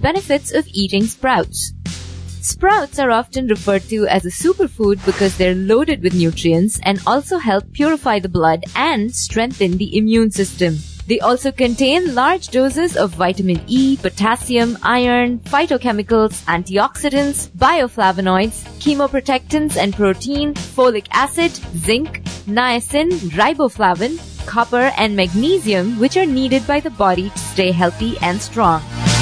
benefits of eating sprouts. Sprouts are often referred to as a superfood because they're loaded with nutrients and also help purify the blood and strengthen the immune system. They also contain large doses of vitamin E, potassium, iron, phytochemicals, antioxidants, bioflavonoids, chemoprotectants and protein, folic acid, zinc, niacin, riboflavin, copper and magnesium, which are needed by the body to stay healthy and strong.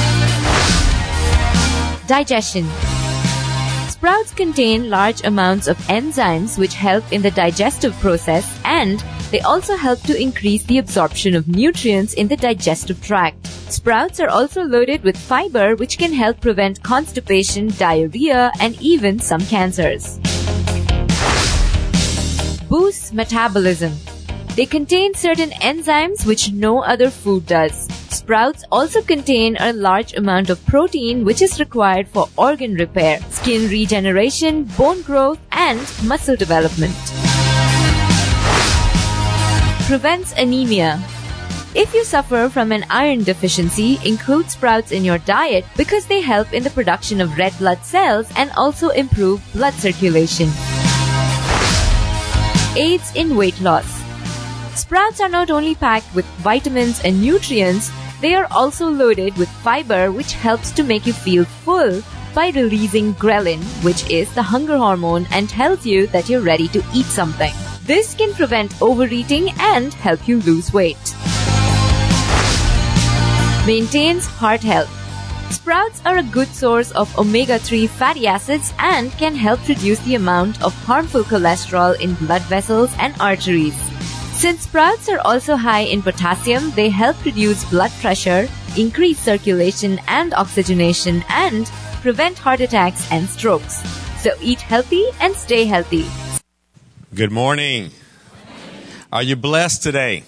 Digestion. Sprouts contain large amounts of enzymes which help in the digestive process, and they also help to increase the absorption of nutrients in the digestive tract. Sprouts are also loaded with fiber which can help prevent constipation, diarrhea, and even some cancers. Boosts metabolism. They contain certain enzymes which no other food does. Sprouts also contain a large amount of protein which is required for organ repair, skin regeneration, bone growth, and muscle development. Prevents anemia. If you suffer from an iron deficiency, include sprouts in your diet because they help in the production of red blood cells and also improve blood circulation. Aids in weight loss. Sprouts are not only packed with vitamins and nutrients, they are also loaded with fiber which helps to make you feel full by releasing ghrelin, which is the hunger hormone, and tells you that you're ready to eat something. This can prevent overeating and help you lose weight. Maintains heart health. Sprouts are a good source of omega-3 fatty acids and can help reduce the amount of harmful cholesterol in blood vessels and arteries. Since sprouts are also high in potassium, they help reduce blood pressure, increase circulation and oxygenation, and prevent heart attacks and strokes. So eat healthy and stay healthy. Good morning. Are you blessed today?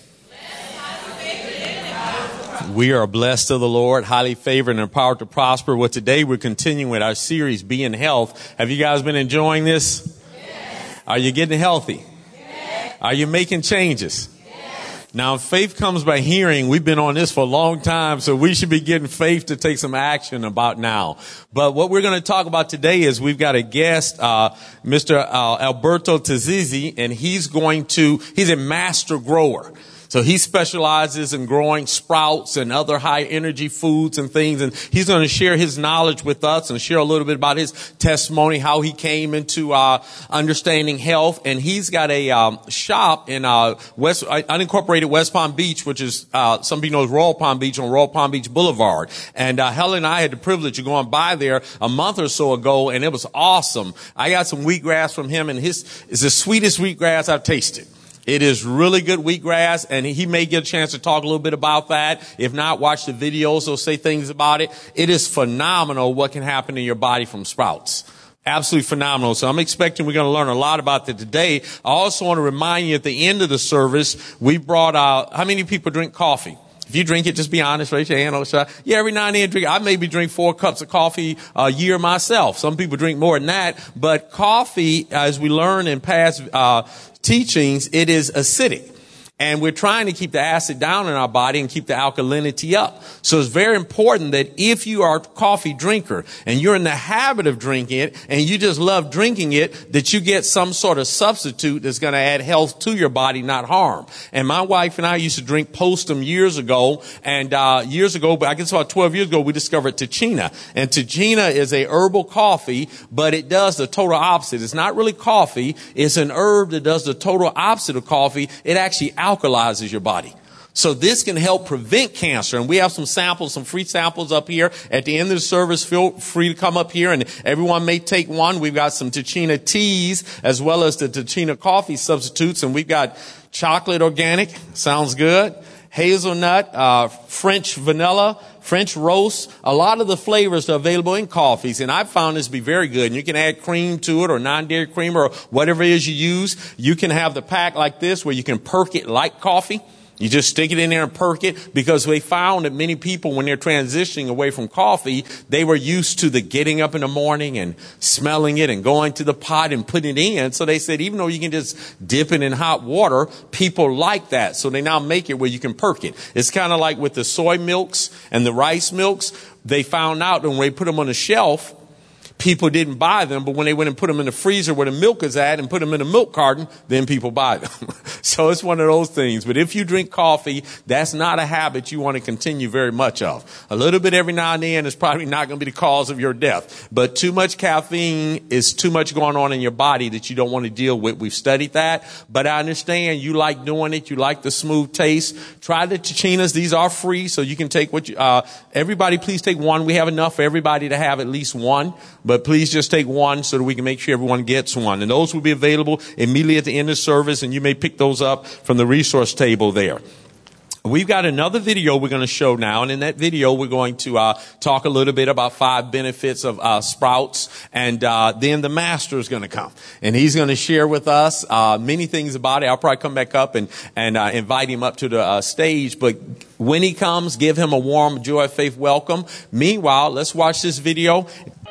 We are blessed of the Lord, highly favored and empowered to prosper. Well, today we're continuing with our series, Be in Health. Have you guys been enjoying this? Yes. Are you getting healthy? Yes. Are you making changes? Yes. Now, faith comes by hearing. We've been on this for a long time, so we should be getting faith to take some action about now. But what we're going to talk about today is we've got a guest, Mr. Alberto Tazizi, and he's a master grower. So he specializes in growing sprouts and other high energy foods and things. And he's going to share his knowledge with us and share a little bit about his testimony, how he came into understanding health. And he's got a shop in unincorporated West Palm Beach, which is some people know as Royal Palm Beach on Royal Palm Beach Boulevard. And Helen and I had the privilege of going by there a month or so ago, and it was awesome. I got some wheatgrass from him, and it's the sweetest wheatgrass I've tasted. It is really good wheatgrass, and he may get a chance to talk a little bit about that. If not, watch the videos or say things about it. It is phenomenal what can happen in your body from sprouts. Absolutely phenomenal. So I'm expecting we're going to learn a lot about that today. I also want to remind you at the end of the service, we brought how many people drink coffee? If you drink it, just be honest, raise your hand. Yeah, every now and then drink. I maybe drink 4 cups of coffee a year myself. Some people drink more than that. But coffee, as we learned in past teachings, it is acidic. And we're trying to keep the acid down in our body and keep the alkalinity up. So it's very important that if you are a coffee drinker and you're in the habit of drinking it and you just love drinking it, that you get some sort of substitute that's going to add health to your body, not harm. And my wife and I used to drink Postum years ago. And but I guess about 12 years ago, we discovered Tachina. And Tachina is a herbal coffee, but it does the total opposite. It's not really coffee. It's an herb that does the total opposite of coffee. It actually alkalizes your body. So this can help prevent cancer. And we have some samples, some free samples up here at the end of the service. Feel free to come up here and everyone may take one. We've got some Tachina teas as well as the Tachina coffee substitutes. And we've got chocolate organic. Sounds good. Hazelnut, French vanilla, French roast. A lot of the flavors are available in coffees, and I've found this to be very good. And you can add cream to it or non-dairy cream or whatever it is you use. You can have the pack like this where you can perk it like coffee. You just stick it in there and perk it, because they found that many people, when they're transitioning away from coffee, they were used to the getting up in the morning and smelling it and going to the pot and putting it in. So they said, even though you can just dip it in hot water, people like that. So they now make it where you can perk it. It's kind of like with the soy milks and the rice milks. they found out that when they put them on the shelf, people didn't buy them, but when they went and put them in the freezer where the milk is at and put them in a milk carton, then people buy them. So it's one of those things. But if you drink coffee, that's not a habit you want to continue very much of. A little bit every now and then is probably not going to be the cause of your death. But too much caffeine is too much going on in your body that you don't want to deal with. We've studied that. But I understand you like doing it. You like the smooth taste. Try the Chichinas. These are free, so you can take what you, everybody please take one. We have enough for everybody to have at least one. But please just take one so that we can make sure everyone gets one. And those will be available immediately at the end of service, and you may pick those up from the resource table there. We've got another video we're going to show now, and in that video we're going to talk a little bit about 5 benefits of Sprouts, and then the master is going to come, and he's going to share with us many things about it. I'll probably come back up and invite him up to the stage, but when he comes, give him a warm Joy of Faith welcome. Meanwhile, let's watch this video.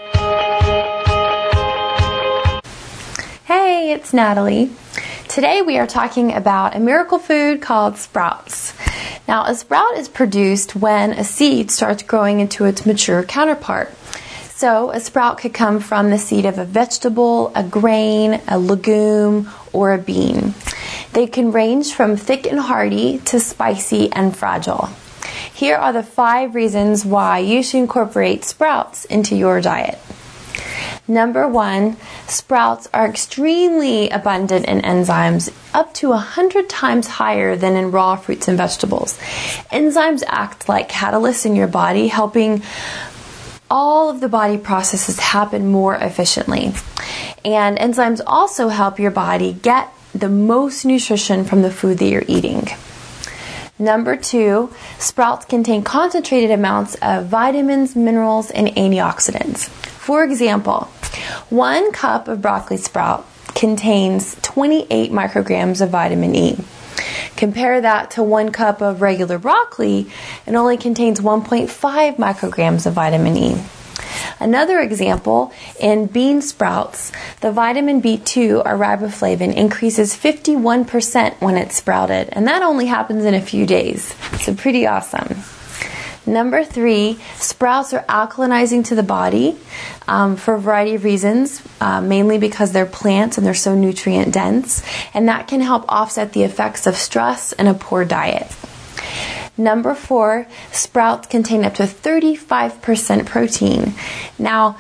Hey, it's Natalie. Today we are talking about a miracle food called sprouts. Now, a sprout is produced when a seed starts growing into its mature counterpart. So, a sprout could come from the seed of a vegetable, a grain, a legume, or a bean. They can range from thick and hearty to spicy and fragile. Here are the 5 reasons why you should incorporate sprouts into your diet. Number 1, sprouts are extremely abundant in enzymes, up to 100 times higher than in raw fruits and vegetables. Enzymes act like catalysts in your body, helping all of the body processes happen more efficiently. And enzymes also help your body get the most nutrition from the food that you're eating. Number 2, sprouts contain concentrated amounts of vitamins, minerals, and antioxidants. For example, 1 cup of broccoli sprout contains 28 micrograms of vitamin E. Compare that to 1 cup of regular broccoli, it only contains 1.5 micrograms of vitamin E. Another example, in bean sprouts, the vitamin B2 or riboflavin increases 51% when it's sprouted, and that only happens in a few days. So pretty awesome. Number 3, sprouts are alkalinizing to the body for a variety of reasons, mainly because they're plants and they're so nutrient dense, and that can help offset the effects of stress and a poor diet. Number 4, sprouts contain up to 35% protein. Now,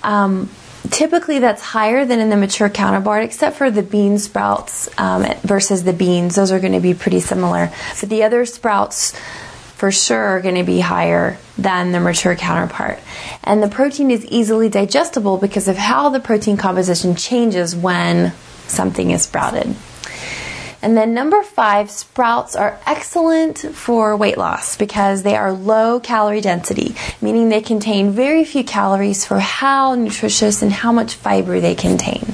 typically that's higher than in the mature counterpart, except for the bean sprouts versus the beans. Those are going to be pretty similar. But the other sprouts for sure are going to be higher than the mature counterpart. And the protein is easily digestible because of how the protein composition changes when something is sprouted. And then number 5, sprouts are excellent for weight loss because they are low calorie density, meaning they contain very few calories for how nutritious and how much fiber they contain.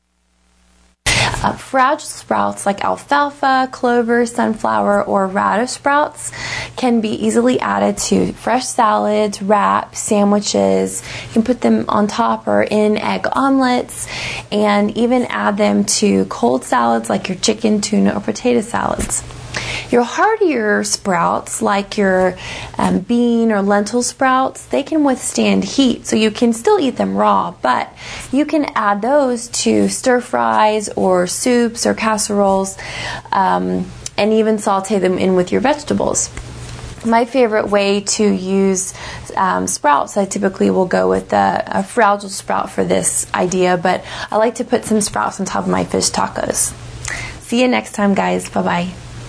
Fragile sprouts like alfalfa, clover, sunflower, or radish sprouts can be easily added to fresh salads, wraps, sandwiches. You can put them on top or in egg omelets, and even add them to cold salads like your chicken, tuna, or potato salads. Your heartier sprouts, like your bean or lentil sprouts, they can withstand heat, so you can still eat them raw, but you can add those to stir fries or soups or casseroles, and even saute them in with your vegetables. My favorite way to use sprouts, I typically will go with a fragile sprout for this idea, but I like to put some sprouts on top of my fish tacos. See you next time, guys. Bye-bye.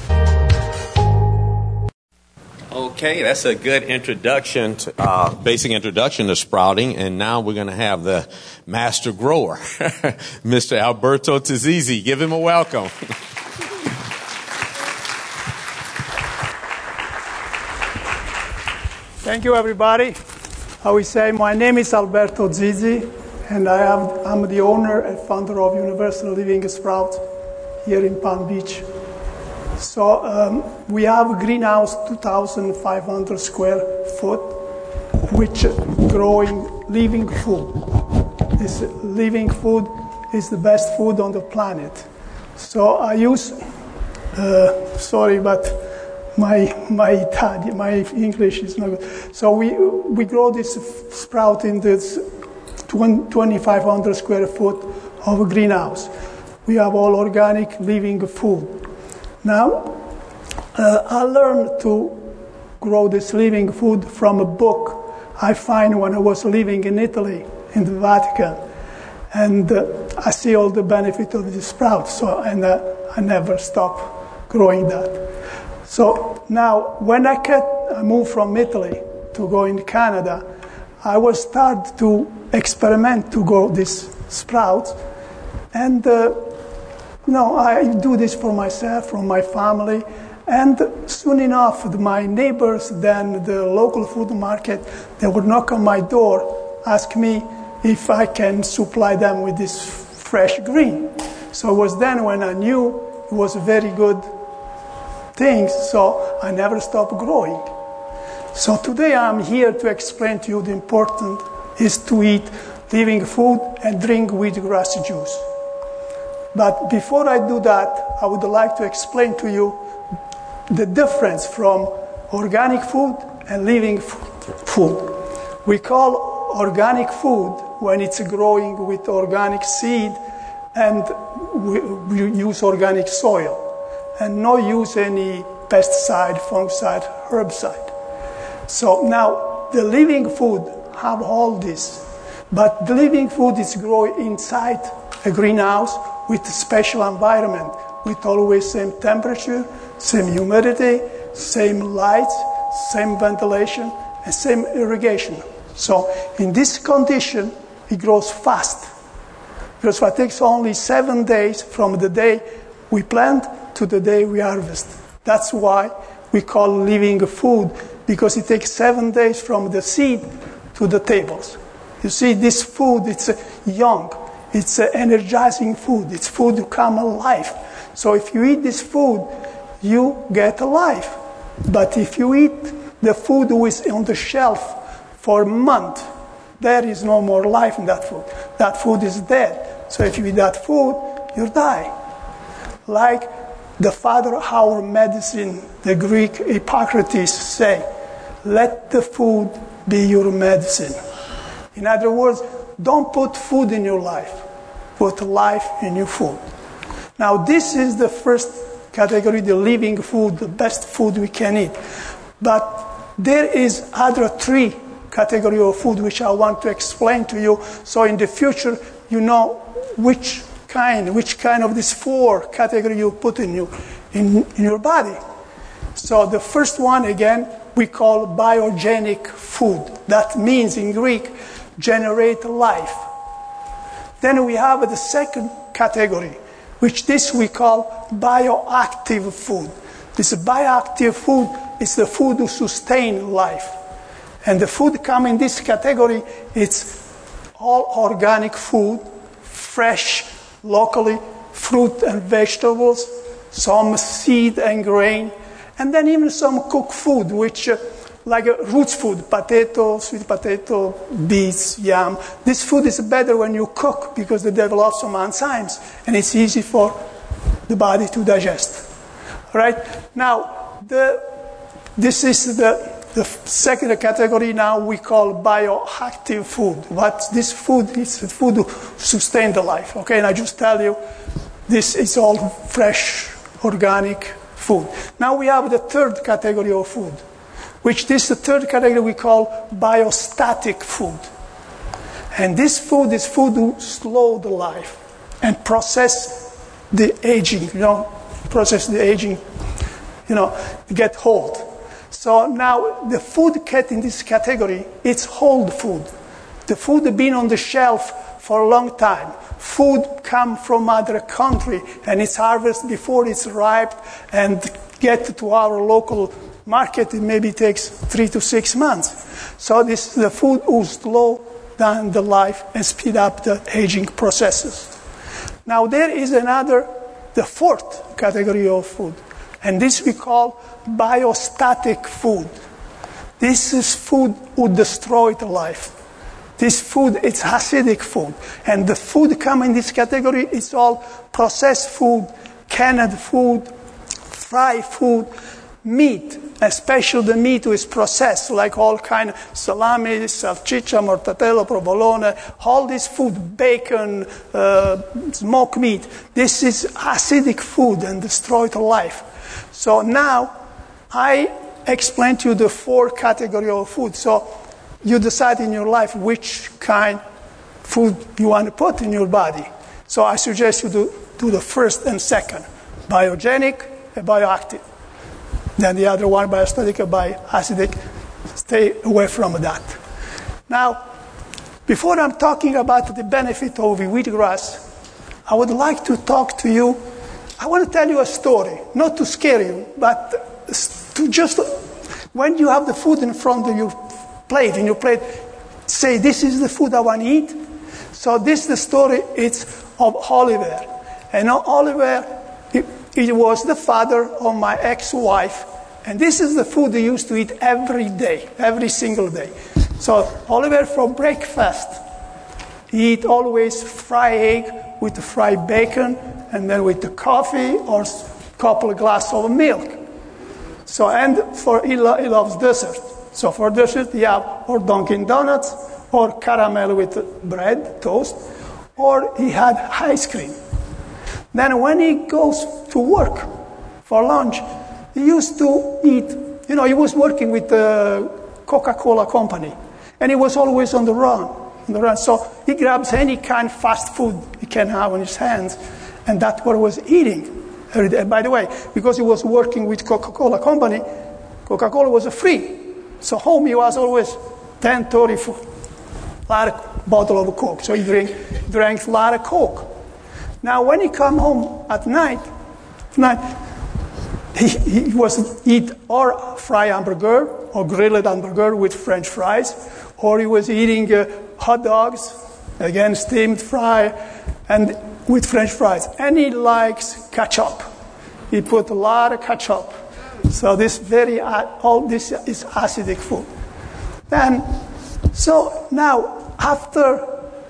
Okay, that's a good introduction, basic introduction to sprouting, and now we're going to have the master grower, Mr. Alberto Tazizi. Give him a welcome. Thank you, everybody. How we say, my name is Alberto Zizi, and I'm the owner and founder of Universal Living Sprout here in Palm Beach. So we have a greenhouse 2,500 square foot, which growing living food. This living food is the best food on the planet. So I use, my English is not good. So we grow this sprout in this 2,500 square foot of a greenhouse. We have all organic living food. Now, I learned to grow this living food from a book I find when I was living in Italy, in the Vatican. And I see all the benefit of the sprout, and I never stop growing that. So now, when I moved from Italy to go in Canada, I was start to experiment to grow this sprouts. And I do this for myself, for my family. And soon enough, my neighbors, then the local food market, they would knock on my door, ask me if I can supply them with this fresh green. So it was then when I knew it was a very good thing, so I never stopped growing. So today I'm here to explain to you the importance is to eat living food and drink wheatgrass juice. But before I do that, I would like to explain to you the difference from organic food and living food. We call organic food when it's growing with organic seed and we use organic soil and not use any pesticide, fungicide, herbicide. So now the living food have all this, but the living food is growing inside a greenhouse with a special environment, with always same temperature, same humidity, same light, same ventilation, and same irrigation. So in this condition, it grows fast. Because it takes only 7 days from the day we plant to the day we harvest. That's why we call living food, because it takes 7 days from the seed to the tables. You see, this food, it's young. It's energizing food. It's food to come alive. So if you eat this food, you get alive. But if you eat the food who is on the shelf for a month, there is no more life in that food. That food is dead. So if you eat that food, you die. Like the father of our medicine, the Greek Hippocrates say, let the food be your medicine. In other words, don't put food in your life. Put life in your food. Now, this is the first category, the living food, the best food we can eat. But there is other 3 categories of food which I want to explain to you. So in the future, you know which kind of these 4 categories you put in your body. So the first one, again, we call biogenic food. That means in Greek, generate life. Then we have the second category, which this we call bioactive food. This bioactive food is the food to sustain life. And the food come in this category, it's all organic food, fresh, locally, fruit and vegetables, some seed and grain, and then even some cooked food, which like roots food, potato, sweet potato, beets, yam. This food is better when you cook because they develop some enzymes and it's easy for the body to digest. All right? Now, this is the second category now we call bioactive food. What this food is, food to sustain the life. Okay, and I just tell you, this is all fresh, organic food. Now we have the third category of food, which this the third category we call biostatic food. And this food is food to slow the life and process the aging, get old. So now the food cat in this category, it's old food. The food been on the shelf for a long time. Food come from other country and it's harvested before it's ripe and get to our local market. It maybe takes 3 to 6 months. So this the food will slow down the life and speed up the aging processes. Now there is the fourth category of food. And this we call biostatic food. This is food would destroy the life. This food, it's acidic food. And the food come in this category, it's all processed food, canned food, fried food, meat, especially the meat which is processed, like all kind of salami, salchicha, mortadella, provolone, all this food, bacon, smoked meat. This is acidic food and destroys life. So now I explained to you the 4 categories of food. So you decide in your life which kind of food you want to put in your body. So I suggest you do the first and second, biogenic and bioactive. Then the other one, biostatic and bioacidic. Stay away from that. Now, before I'm talking about the benefit of wheatgrass, I would like to talk to you. I want to tell you a story, not to scare you, but to just, when you have the food in front of your plate, say, this is the food I want to eat. So this is the story, it's of Oliver. And Oliver, he was the father of my ex-wife. And this is the food he used to eat every day, every single day. So Oliver, for breakfast, he eat always fried egg with the fried bacon, and then with the coffee or a couple of glasses of milk. So, and he loves dessert. So for dessert, you have or Dunkin' Donuts, or caramel with bread, toast, or he had ice cream. Then when he goes to work for lunch, he used to eat, he was working with the Coca-Cola company, and he was always on the run. So he grabs any kind of fast food he can have in his hands, and that's what he was eating every day. By the way, because he was working with Coca-Cola company, Coca-Cola was free. So home he was always 10, 30, a lot of bottle of Coke. So he drank a lot of Coke. Now when he come home at night, he was eat or fried hamburger or grilled hamburger with French fries, or he was eating hot dogs, again steamed fry, and with French fries. And he likes ketchup. He put a lot of ketchup. So all this is acidic food. So now after,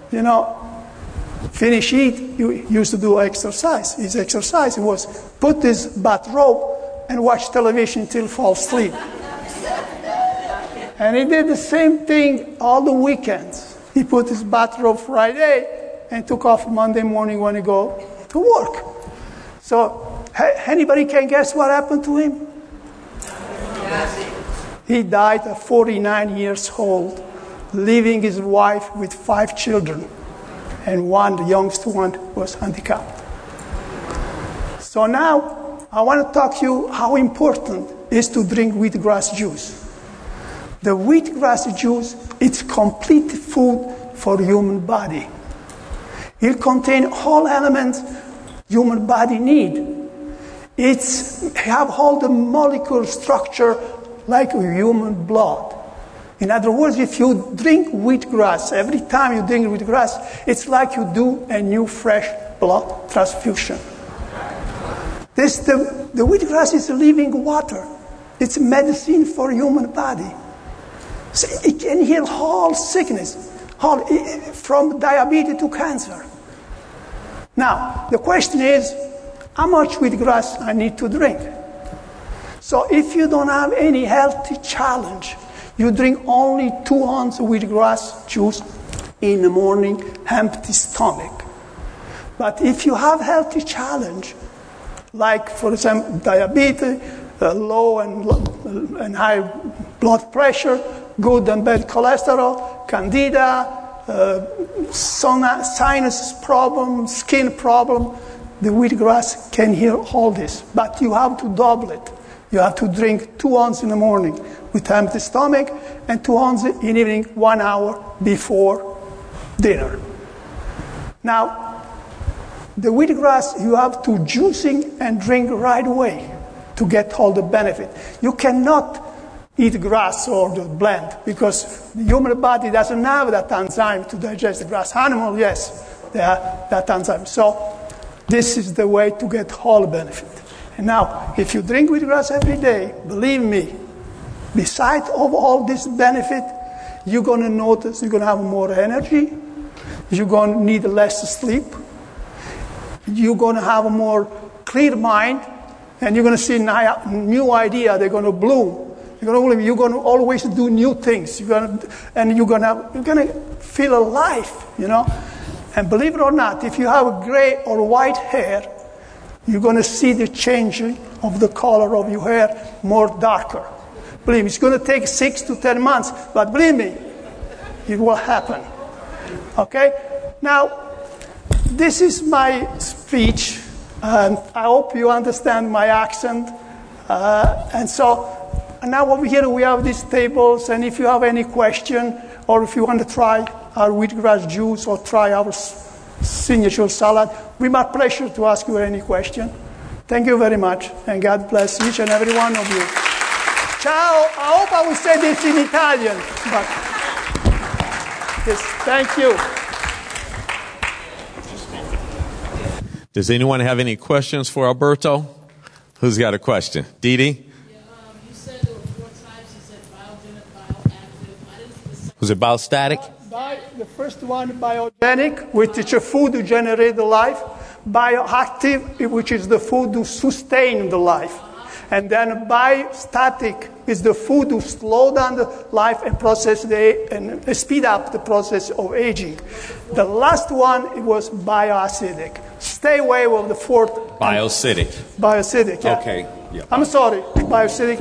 finish eat, you used to do exercise. His exercise was put his bathrobe and watch television till fall asleep. And he did the same thing all the weekends. He put his bathrobe Friday and took off Monday morning when he go to work. So anybody can guess what happened to him? He died at 49 years old, leaving his wife with 5 children. And the youngest one, was handicapped. So now, I want to talk to you how important it is to drink wheatgrass juice. The wheatgrass juice, it's complete food for human body. It contains all elements human body need. It have all the molecular structure like human blood. In other words, if you drink wheatgrass, every time you drink wheatgrass, it's like you do a new fresh blood transfusion. The wheatgrass is living water. It's medicine for human body. So it can heal all sickness, from diabetes to cancer. Now, the question is, how much wheatgrass I need to drink? So if you don't have any healthy challenge, you drink only 2 ounces of wheatgrass juice in the morning, empty stomach. But if you have healthy challenge, like, for example, diabetes, low and high blood pressure, good and bad cholesterol, candida, sinus problem, skin problem, the wheatgrass can heal all this. But you have to double it. You have to drink 2 ounces in the morning with empty stomach and 2 ounces in the evening, 1 hour before dinner. Now, the wheatgrass you have to juicing and drink right away to get all the benefit. You cannot eat grass or the blend because the human body doesn't have that enzyme to digest the grass. Animal, yes, they have that enzyme. So this is the way to get all the benefit. And now, if you drink wheatgrass every day, believe me, besides of all this benefit, you're going to notice you're going to have more energy, you're going to need less sleep, you're going to have a more clear mind, And you're going to see new idea. They're going to bloom. You're going to always do new things. You're going to feel alive, you know. And believe it or not, if you have gray or white hair, you're going to see the changing of the color of your hair more darker. Believe me, it's going to take 6 to 10 months, but believe me, it will happen. Okay? Now, this is my speech, and I hope you understand my accent. And now over here we have these tables, and if you have any question, or if you want to try our wheatgrass juice or try our signature salad, it will be my pleasure to ask you any question. Thank you very much, and God bless each and every one of you. Ciao. I hope I will say this in Italian, but yes, thank you. Does anyone have any questions for Alberto? Who's got a question? Dee Dee? You said there were 4 types. You said biogenic, bioactive. Was it biostatic? The first one, biogenic, which is a food to generate the life. Bioactive, which is the food to sustain the life. And then biostatic is the food to slow down the life and and speed up the process of aging. The last one, it was bioacidic. Stay away with the fourth. Bioacidic. Bioacidic, yeah. Okay. Yeah. I'm sorry, bioacidic,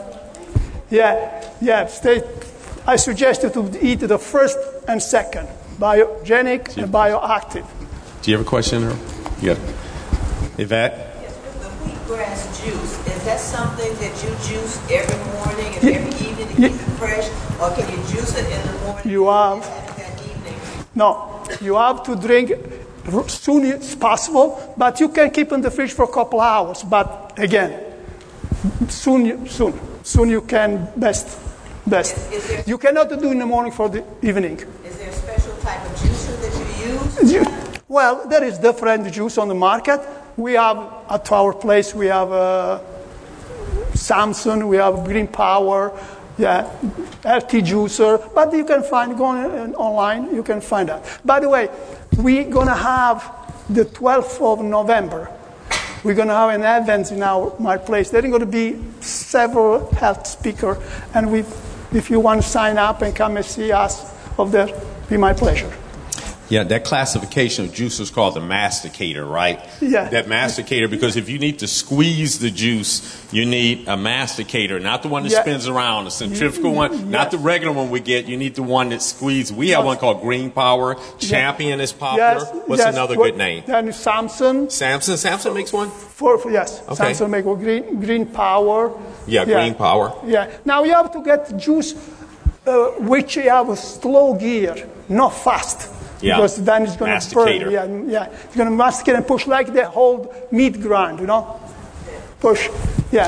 stay. I suggest you to eat the first and second, biogenic and bioactive. Do you have a question? Yeah. Yvette? The wheatgrass juice, is that something that you juice every morning and every evening to keep it fresh? Or can you juice it in the morning and that evening? No, you have to drink as soon as possible, but you can keep in the fridge for a couple hours. But again, soon you can best. You cannot do in the morning for the evening. Is there a special type of juicer that you use? Well, there is different juice on the market. We have, at our place, we have Samson, we have Green Power, LT Juicer, but you can find, going online, you can find that. By the way, we're going to have the 12th of November. We're going to have an event in my place. There are going to be several health speakers, and if you want to sign up and come and see us over there, it'll be my pleasure. Yeah, that classification of juice is called the masticator, right? Yeah. That masticator, because if you need to squeeze the juice, you need a masticator, not the one that spins around, a centrifugal one, not the regular one we get. You need the one that squeezes. We have one called Green Power. Champion is popular. What's another good name? Then Samson. Samson makes one? Yes. Okay. Samson makes one. Green Power. Yeah, Green Power. Yeah. Now you have to get juice which you have a slow gear, not fast. Yeah. Because then it's going to burn. Yeah. It's going to masticate and push like the whole meat grind, you know? Push. Yeah.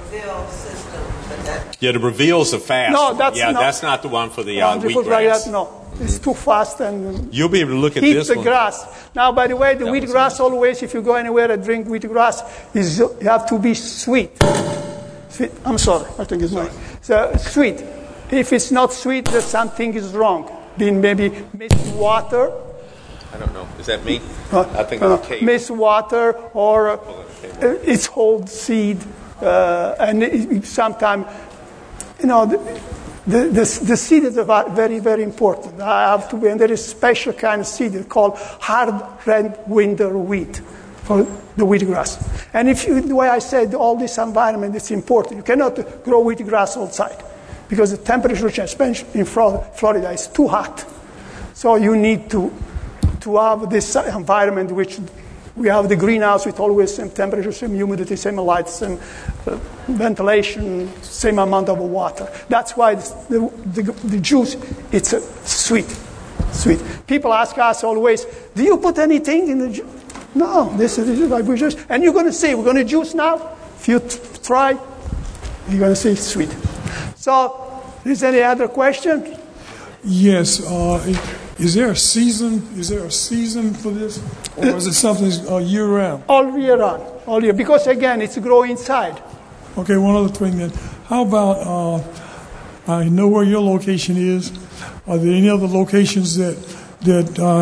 Yeah, the Breville's are fast. No, that's not the one for the wheatgrass. No, it's too fast and you'll be able to look at heat this the one. grass. Now, by the way, the wheatgrass always, if you go anywhere and drink wheatgrass, you have to be sweet. I'm sorry, I think it's mine. So sweet. If it's not sweet, then something is wrong. Maybe mixed water. I don't know. Is that me? I think it's okay. Mixed water or it's whole seed. And sometimes, the seed is very, very important. And there is a special kind of seed called hard red winter wheat for the wheatgrass. And the way I said, all this environment is important. You cannot grow wheatgrass outside, because the temperature change, especially in Florida, is too hot. So you need to have this environment which we have the greenhouse with always same temperature, same humidity, same light, same ventilation, same amount of water. That's why the juice, it's sweet. People ask us always, do you put anything in the juice? No, this is like we just, and you're going to see, we're going to juice now. If you try, you're going to see it's sweet. So, is there any other question? Yes. Is there a season? Is there a season for this, or is it something year round? All year round, all year. Because again, it's grow inside. Okay. One other thing then. How about? I know where your location is. Are there any other locations that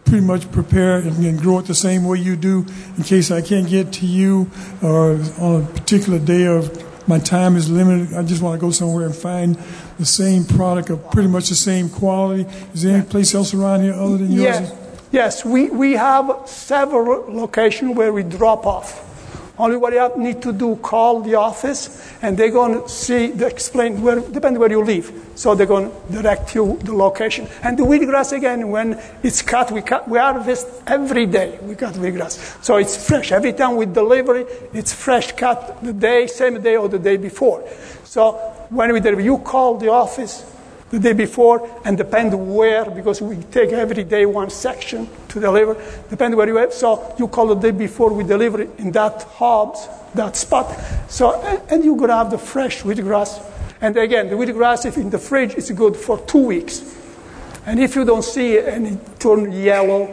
pretty much prepare and grow it the same way you do in case I can't get to you or on a particular day of my time is limited. I just want to go somewhere and find the same product of pretty much the same quality. Is there any place else around here other than yours? Yes, we have several locations where we drop off. Only what you need to do, call the office, and they're going to explain depending where you live. So they're going to direct you the location. And the wheatgrass, again, when it's cut, we harvest every day. We cut wheatgrass. So it's fresh. Every time we deliver it, it's fresh cut same day or the day before. So when we deliver, you call the office the day before, and depend where, because we take every day one section to deliver, depend where you are. So you call the day before, we deliver it in that hubs, that spot. So, and you're going to have the fresh wheatgrass. And again, the wheatgrass, if in the fridge, it's good for 2 weeks. And if you don't see it and it turns yellow,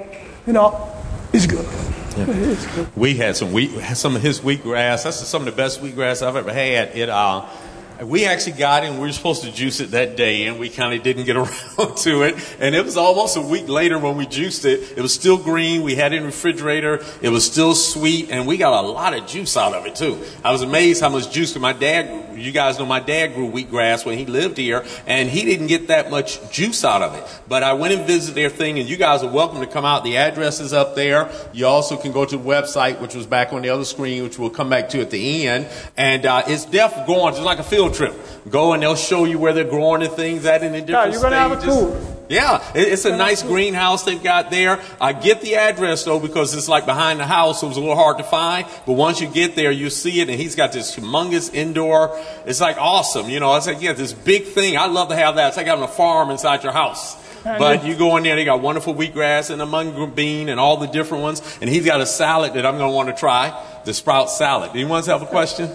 it's good. Yeah. It's good. We had some of his wheatgrass. That's some of the best wheatgrass I've ever had. We actually got it, and we were supposed to juice it that day, and we kind of didn't get around to it. And it was almost a week later when we juiced it. It was still green. We had it in the refrigerator. It was still sweet, and we got a lot of juice out of it, too. I was amazed how much juice. My dad, you guys know my dad grew wheatgrass when he lived here, and he didn't get that much juice out of it. But I went and visited their thing, and you guys are welcome to come out. The address is up there. You also can go to the website, which was back on the other screen, which we'll come back to at the end. And it's definitely going, just like a field trip. Go and they'll show you where they're growing the things at in the different you're going to have a tour. Yeah, it's a nice greenhouse they've got there. I get the address, though, because it's like behind the house, so it was a little hard to find. But once you get there, you see it, and he's got this humongous indoor. It's like awesome. It's like, this big thing. I'd love to have that. It's like having a farm inside your house. But you go in there, they got wonderful wheatgrass and a mung bean and all the different ones. And he's got a salad that I'm going to want to try, the sprout salad. Anyone have a question?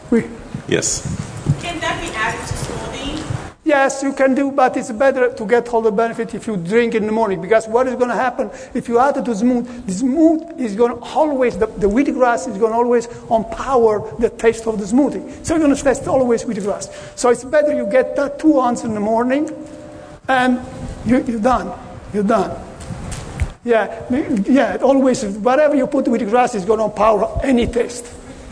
Yes. Can that be added to smoothie? Yes, you can do, but it's better to get all the benefit if you drink in the morning. Because what is going to happen if you add it to smooth? The smooth is going to always, the wheatgrass is going to always empower the taste of the smoothie. So you're going to taste always wheatgrass. So it's better you get that 2 ounces in the morning, and you're done. You're done. Yeah. Always, whatever you put wheatgrass is going to empower any taste.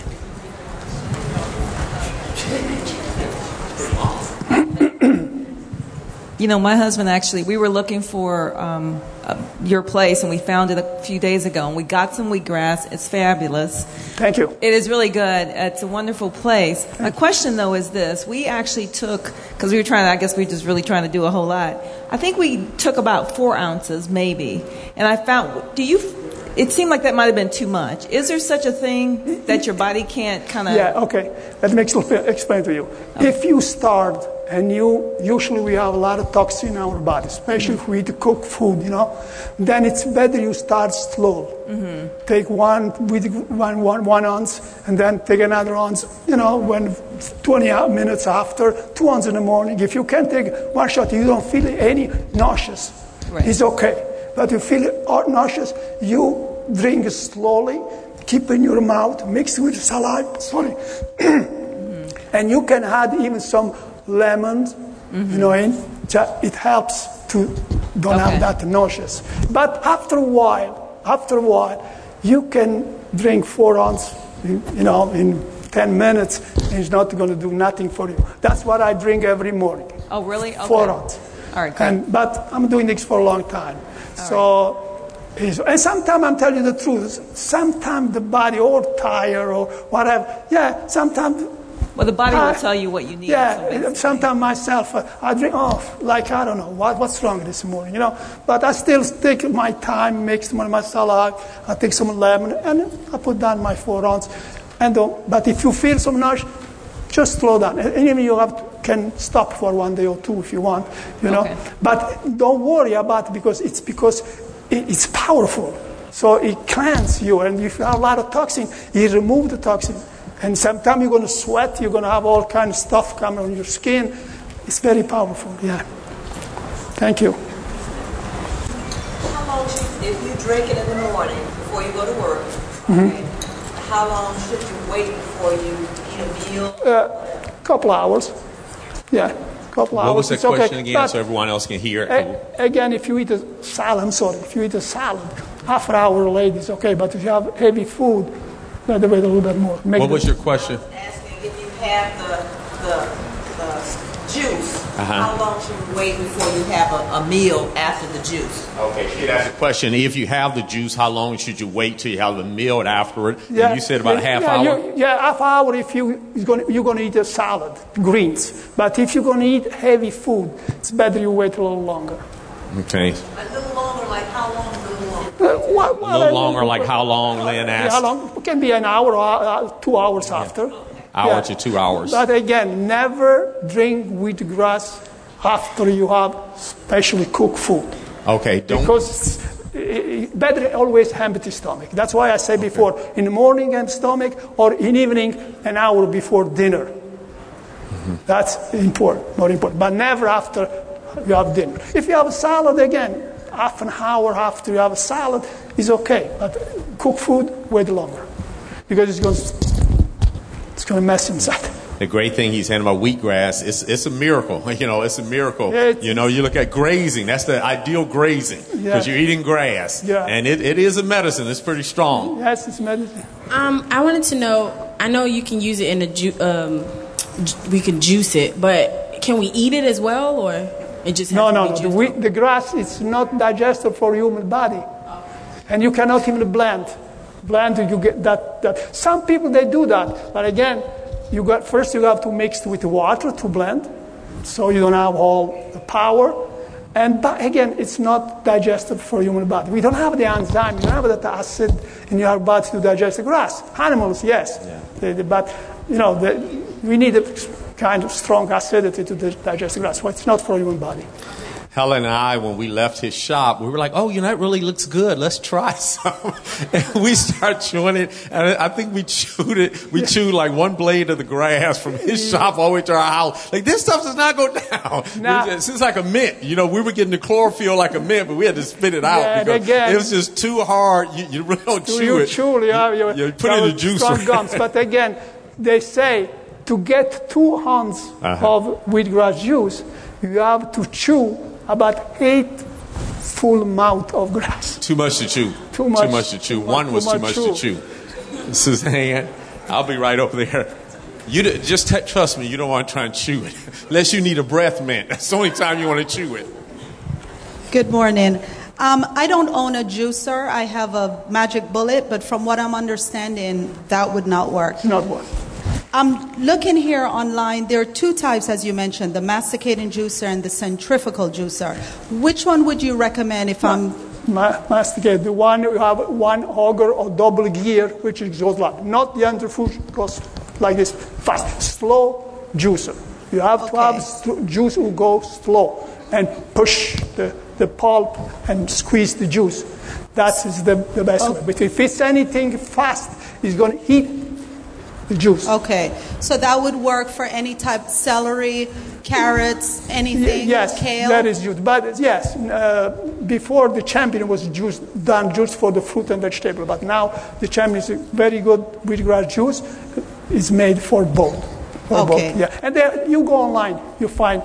My husband actually, we were looking for your place, and we found it a few days ago, and we got some wheatgrass. It's fabulous. Thank you. It is really good. It's a wonderful place. My question, though, is this. We actually took, because we were just really trying to do a whole lot. I think we took about 4 ounces, maybe. And I found, it seemed like that might have been too much. Is there such a thing that your body can't kind of... Yeah, okay. Let me explain to you. Okay. If you start, and usually we have a lot of toxin in our body, especially if we eat cooked food, then it's better you start slow. Mm-hmm. Take one ounce, and then take another ounce, when 20 minutes after, 2 ounces in the morning. If you can take one shot, you don't feel any nauseous. Right. It's okay. But you feel nauseous, you drink slowly, keep in your mouth, mix with saliva, and you can add even some lemons, it helps to don't have that nauseous. But after a while, you can drink 4 ounces, in 10 minutes, and it's not going to do nothing for you. That's what I drink every morning. Oh, really? Okay. 4 ounces. All right, good. But I'm doing this for a long time. And sometimes I'm telling you the truth. Sometimes the body or tired or whatever. Sometimes. Well, the body will tell you what you need. Yeah, sometimes myself, I drink, I don't know, what's wrong this morning, But I still take my time, make some of my salad, I take some lemon, and I put down my 4 ounces. But if you feel some nausea, just slow down. And even you can stop for 1 day or 2 if you want, Okay. But don't worry about it because it's powerful. So it cleanses you, and if you have a lot of toxin, it removes the toxin. And sometimes you're going to sweat, you're going to have all kinds of stuff coming on your skin. It's very powerful, yeah. Thank you. How long if you drink it in the morning before you go to work, how long should you wait before you eat a meal? Couple hours. Yeah, couple What hours. was the it's okay. question again, But so everyone else can hear it? again, if you eat a salad, if you eat a salad, half an hour late is okay. But if you have heavy food, you have to wait a little bit more. What was your question? Asking if you have the juice, how long should you wait before you have a meal after the juice? Okay, she asked the question, if you have the juice, how long should you wait till you have the meal afterward? And you said about a half hour? Half hour if you're going to eat a salad, greens. But if you're going to eat heavy food, it's better you wait a little longer. Okay. A little longer, like how long? A little longer. A little longer, like how long, Lynn asked? How long? It can be an hour or 2 hours after. Hour to 2 hours. But again, never drink wheatgrass after you have specially cooked food. Okay. Because better always empty stomach. That's why I said before, in the morning empty stomach, or in evening an hour before dinner. Mm-hmm. That's important, more important. But never after you have dinner. If you have a salad, again, half an hour after you have a salad is okay. But cook food, wait longer. Because it's going to mess inside. The great thing he's saying about wheatgrass, it's a miracle. It's a miracle. Yeah, you look at grazing. That's the ideal grazing because you're eating grass. Yeah. And it is a medicine. It's pretty strong. Yes, it's medicine. I wanted to know, I know you can use it in we can juice it, but can we eat it as well, or it just has to be juiced? The grass is not digestible for human body. And you cannot even blend. You get that. Some people, they do that. But again, first you have to mix it with water to blend, so you don't have all the power. But again, it's not digestible for human body. We don't have the enzyme. You don't have that acid in your body to digest the grass. Animals, yes. Yeah. But, we need a kind of strong acidity to digest the grass. Well, it's not for human body. Helen and I, when we left his shop, we were like, that really looks good. Let's try some. And we start chewing it. And I think we chewed it. We chewed like one blade of the grass from his shop all the way to our house. Like, this stuff does not go down. It's like a mint. We were getting the chlorophyll like a mint, but we had to spit it out because again, it was just too hard. You really don't chew it. You put it in the juicer. Strong gums. But again, they say to get 2 ounces of wheatgrass juice, you have to chew about 8 full mouth of grass. Too much to chew. Too much to chew. One was too much to chew. Suzanne, I'll be right over there. Just trust me, you don't want to try and chew it. Unless you need a breath mint. That's the only time you want to chew it. Good morning. I don't own a juicer. I have a Magic Bullet, but from what I'm understanding, that would not work. Not work. I'm looking here online. There are 2 types, as you mentioned, the masticating juicer and the centrifugal juicer. Which one would you recommend if I'm... Masticate. The one you have one auger or double gear, which goes like, not the centrifuge, goes like this, fast. Slow juicer. You have to have juice will go slow and push the pulp and squeeze the juice. That is the best way. But if it's anything fast, it's going to eat the juice. Okay, so that would work for any type, celery, carrots, anything, yes, kale? That is juice. But yes, before the Champion was done just for the fruit and vegetable, but now the Champion is a very good wheatgrass juice. It's made for both. Okay. Yeah, and you go online, you find,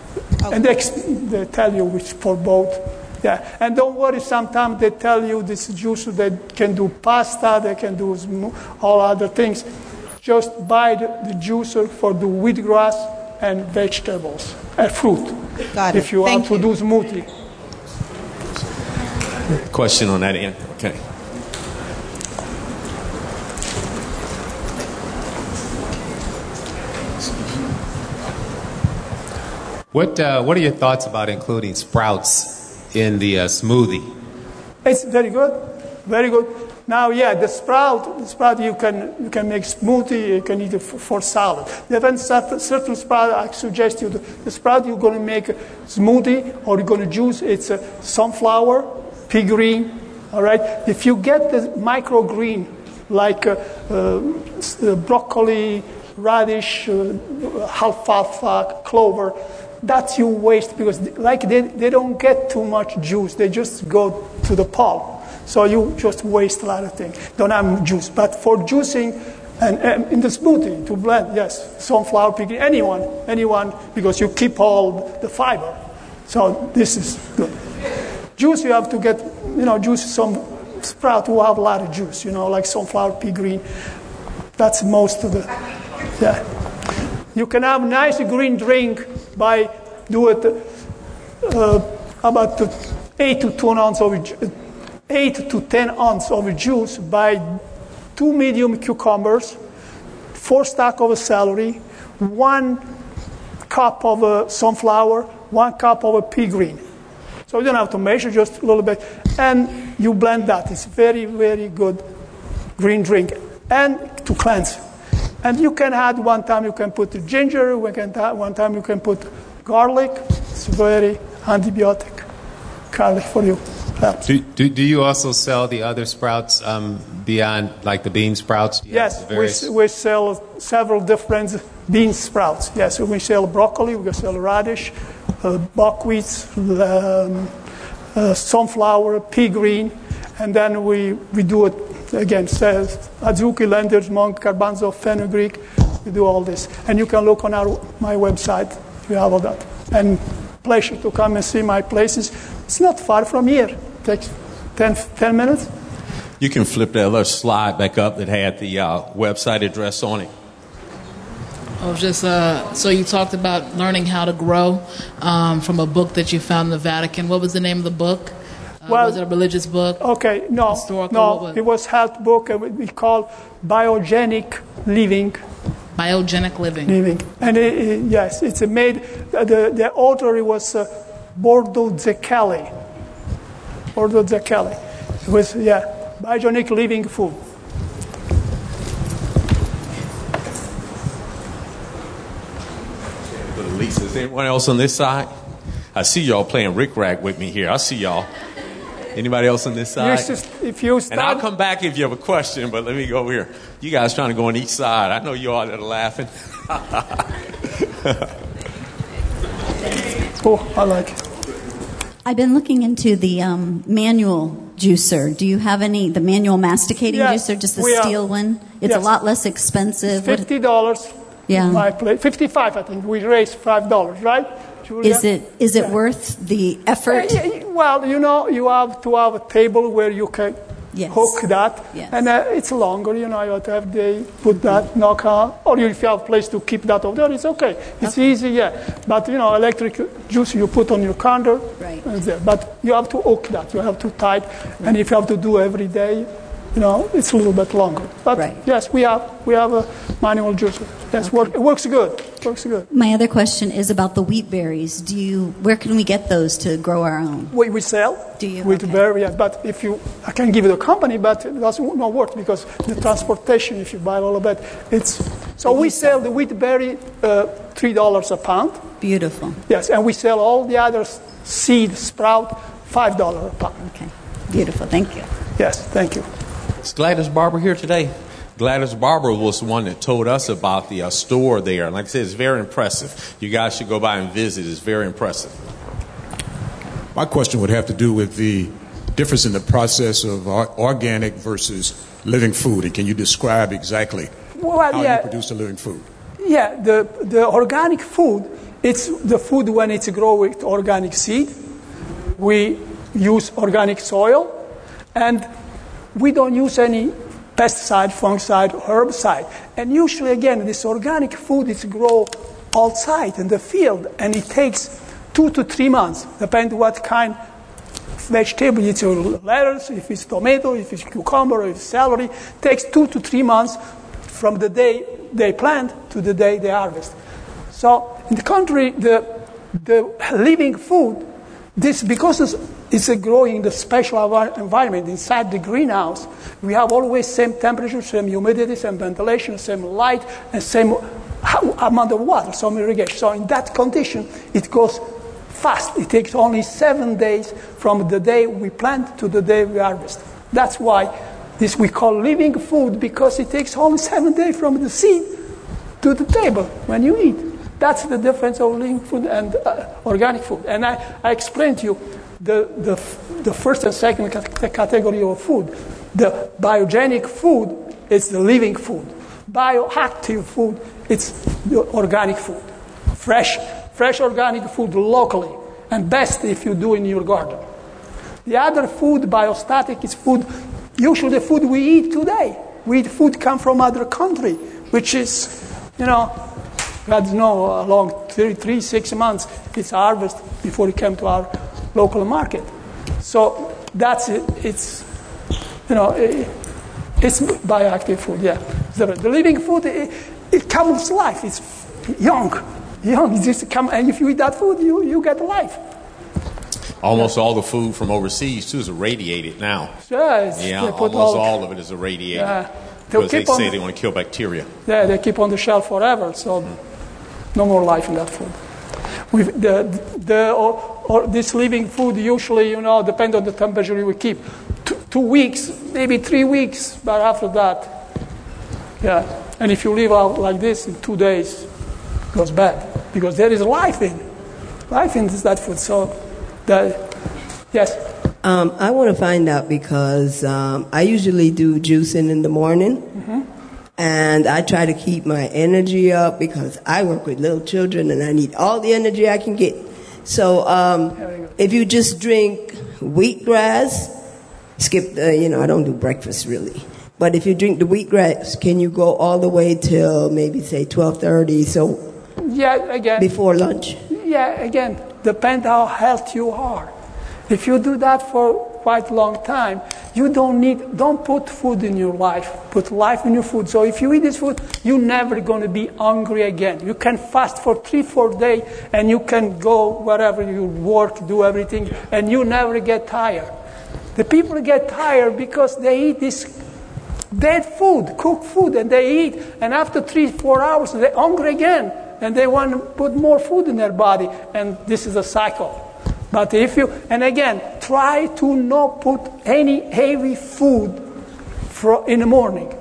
and they tell you which for both. Yeah, and don't worry, sometimes they tell you this juice, they can do pasta, they can do all other things. Just buy the juicer for the wheatgrass and vegetables and fruit. Got it. If you want to do smoothie. Question on that end. Okay. What are your thoughts about including sprouts in the smoothie? It's very good, very good. Now, the sprout you can make smoothie, you can eat it for salad. There are certain sprout, I suggest you, the sprout you're going to make a smoothie or you're going to juice, it's sunflower, pea green, all right? If you get the microgreen, like broccoli, radish, alfalfa, clover, that's you waste because they don't get too much juice. They just go to the pulp. So you just waste a lot of things. Don't have juice. But for juicing, And in the smoothie, to blend, yes, sunflower, pig, anyone, because you keep all the fiber. So this is good. Juice, you have to get, juice, some sprout will have a lot of juice, like sunflower, pea green. That's most of the, yeah. You can have nice green drink by do it about 8 to 10 ounces of juice by 2 medium cucumbers, 4 stalks of celery, 1 cup of sunflower, 1 cup of pea green. So you don't have to measure, just a little bit. And you blend that. It's very, very good green drink. And to cleanse. And you can add, one time you can put ginger, one time you can put garlic. It's very antibiotic. Garlic for you. Do you also sell the other sprouts beyond, like the bean sprouts? Yes, we sell several different bean sprouts. Yes, we sell broccoli, we sell radish, buckwheat, sunflower, pea green, and then we do it again. Azuki, Lender's, monk, garbanzo, fenugreek. We do all this, and you can look on my website. You have all that. And pleasure to come and see my places. It's not far from here. It takes 10 minutes. You can flip that other slide back up that had the website address on it. Oh, just so you talked about learning how to grow from a book that you found in the Vatican. What was the name of the book? Was it a religious book? Okay, no, historical? It was health book. We call Biogenic Living. Biogenic Living. And yes, it's made. The author was Bordo Zecchelli. It was Biogenic Living Food. Is anyone else on this side? I see y'all playing rick-rack with me here. I see y'all. Anybody else on this side? And I'll come back if you have a question, but let me go over here. You guys trying to go on each side. I know you all that are laughing. Oh, I like it. I've been looking into the manual juicer. Do you have the manual masticating juicer, just the steel one? It's a lot less expensive. It's $50. Yeah. My plate. $55, I think. We raised $5, right, Julia? Is it worth the effort? Well, you have to have a table where you can hook that. Yes. And it's longer, you have to have put that, knock on. Or if you have a place to keep that over there, it's okay. It's easy, yeah. But, electric juice you put on your counter. Right. But you have to hook that. You have to tie it. Right. And if you have to do every day, it's a little bit longer. But yes, we have a manual juicer. Yes, it works good. My other question is about the wheat berries. Where can we get those to grow our own? We sell. Do you? Wheat berry, but I can give you the company, but it doesn't not work because the transportation. If you buy all of it, we sell the wheat berry $3 a pound. Beautiful. Yes, and we sell all the other seed sprout $5 a pound. Okay, beautiful. Thank you. Yes, thank you. Is Gladys Barber here today? Gladys Barber was the one that told us about the store there. Like I said, it's very impressive. You guys should go by and visit. It's very impressive. My question would have to do with the difference in the process of organic versus living food. And can you describe exactly how you produce a living food? Yeah, the organic food, it's the food when it's grown with organic seed. We use organic soil, and we don't use any pesticide, fungicide, herbicide. And usually, again, this organic food is grown outside in the field, and it takes 2 to 3 months, depending what kind of vegetable. It's lettuce, if it's tomato, if it's cucumber, if it's celery. It takes 2 to 3 months from the day they plant to the day they harvest. So in the country, the living food, because it's growing in the special environment inside the greenhouse, we have always same temperature, same humidity, same ventilation, same light, and same amount of water, some irrigation. So in that condition, it goes fast. It takes only 7 days from the day we plant to the day we harvest. That's why this we call living food, because it takes only 7 days from the seed to the table when you eat. That's the difference of living food and organic food. And I explained to you the first and second category of food. The biogenic food is the living food. bioactive food, it's the organic food. Fresh organic food locally, and best if you do in your garden. The other food, biostatic, is food, usually the food we eat today. We eat food come from other country, which is, God knows, a long 3-6 months, it's harvest before it came to our local market. So that's it. It's bioactive food, yeah. The living food, it comes with life. It's young. It just come, and if you eat that food, you get life. Almost all the food from overseas too is irradiated now. Yeah, almost all of it is irradiated. Yeah. Because they say they want to kill bacteria. Yeah, they keep on the shelf forever, so no more life in that food. This living food usually, depends on the temperature we keep. 2 weeks, maybe 3 weeks, but after that, yeah. And if you leave out like this in 2 days, it goes bad because there is life in that food. So, yes. I want to find out because I usually do juicing in the morning, and I try to keep my energy up because I work with little children and I need all the energy I can get. So if you just drink wheatgrass, skip the, I don't do breakfast really, but if you drink the wheatgrass, can you go all the way till maybe say 12:30? So again before lunch. Yeah, again, depends how healthy you are. If you do that for quite a long time, you don't put food in your life, put life in your food. So if you eat this food, you're never going to be hungry again. You can fast for 3-4 days and you can go wherever you work, do everything, and you never get tired. The people get tired because they eat this dead food, cooked food, and they eat, and after 3-4 hours, they're hungry again, and they want to put more food in their body, and this is a cycle. But again, try to not put any heavy food in the morning.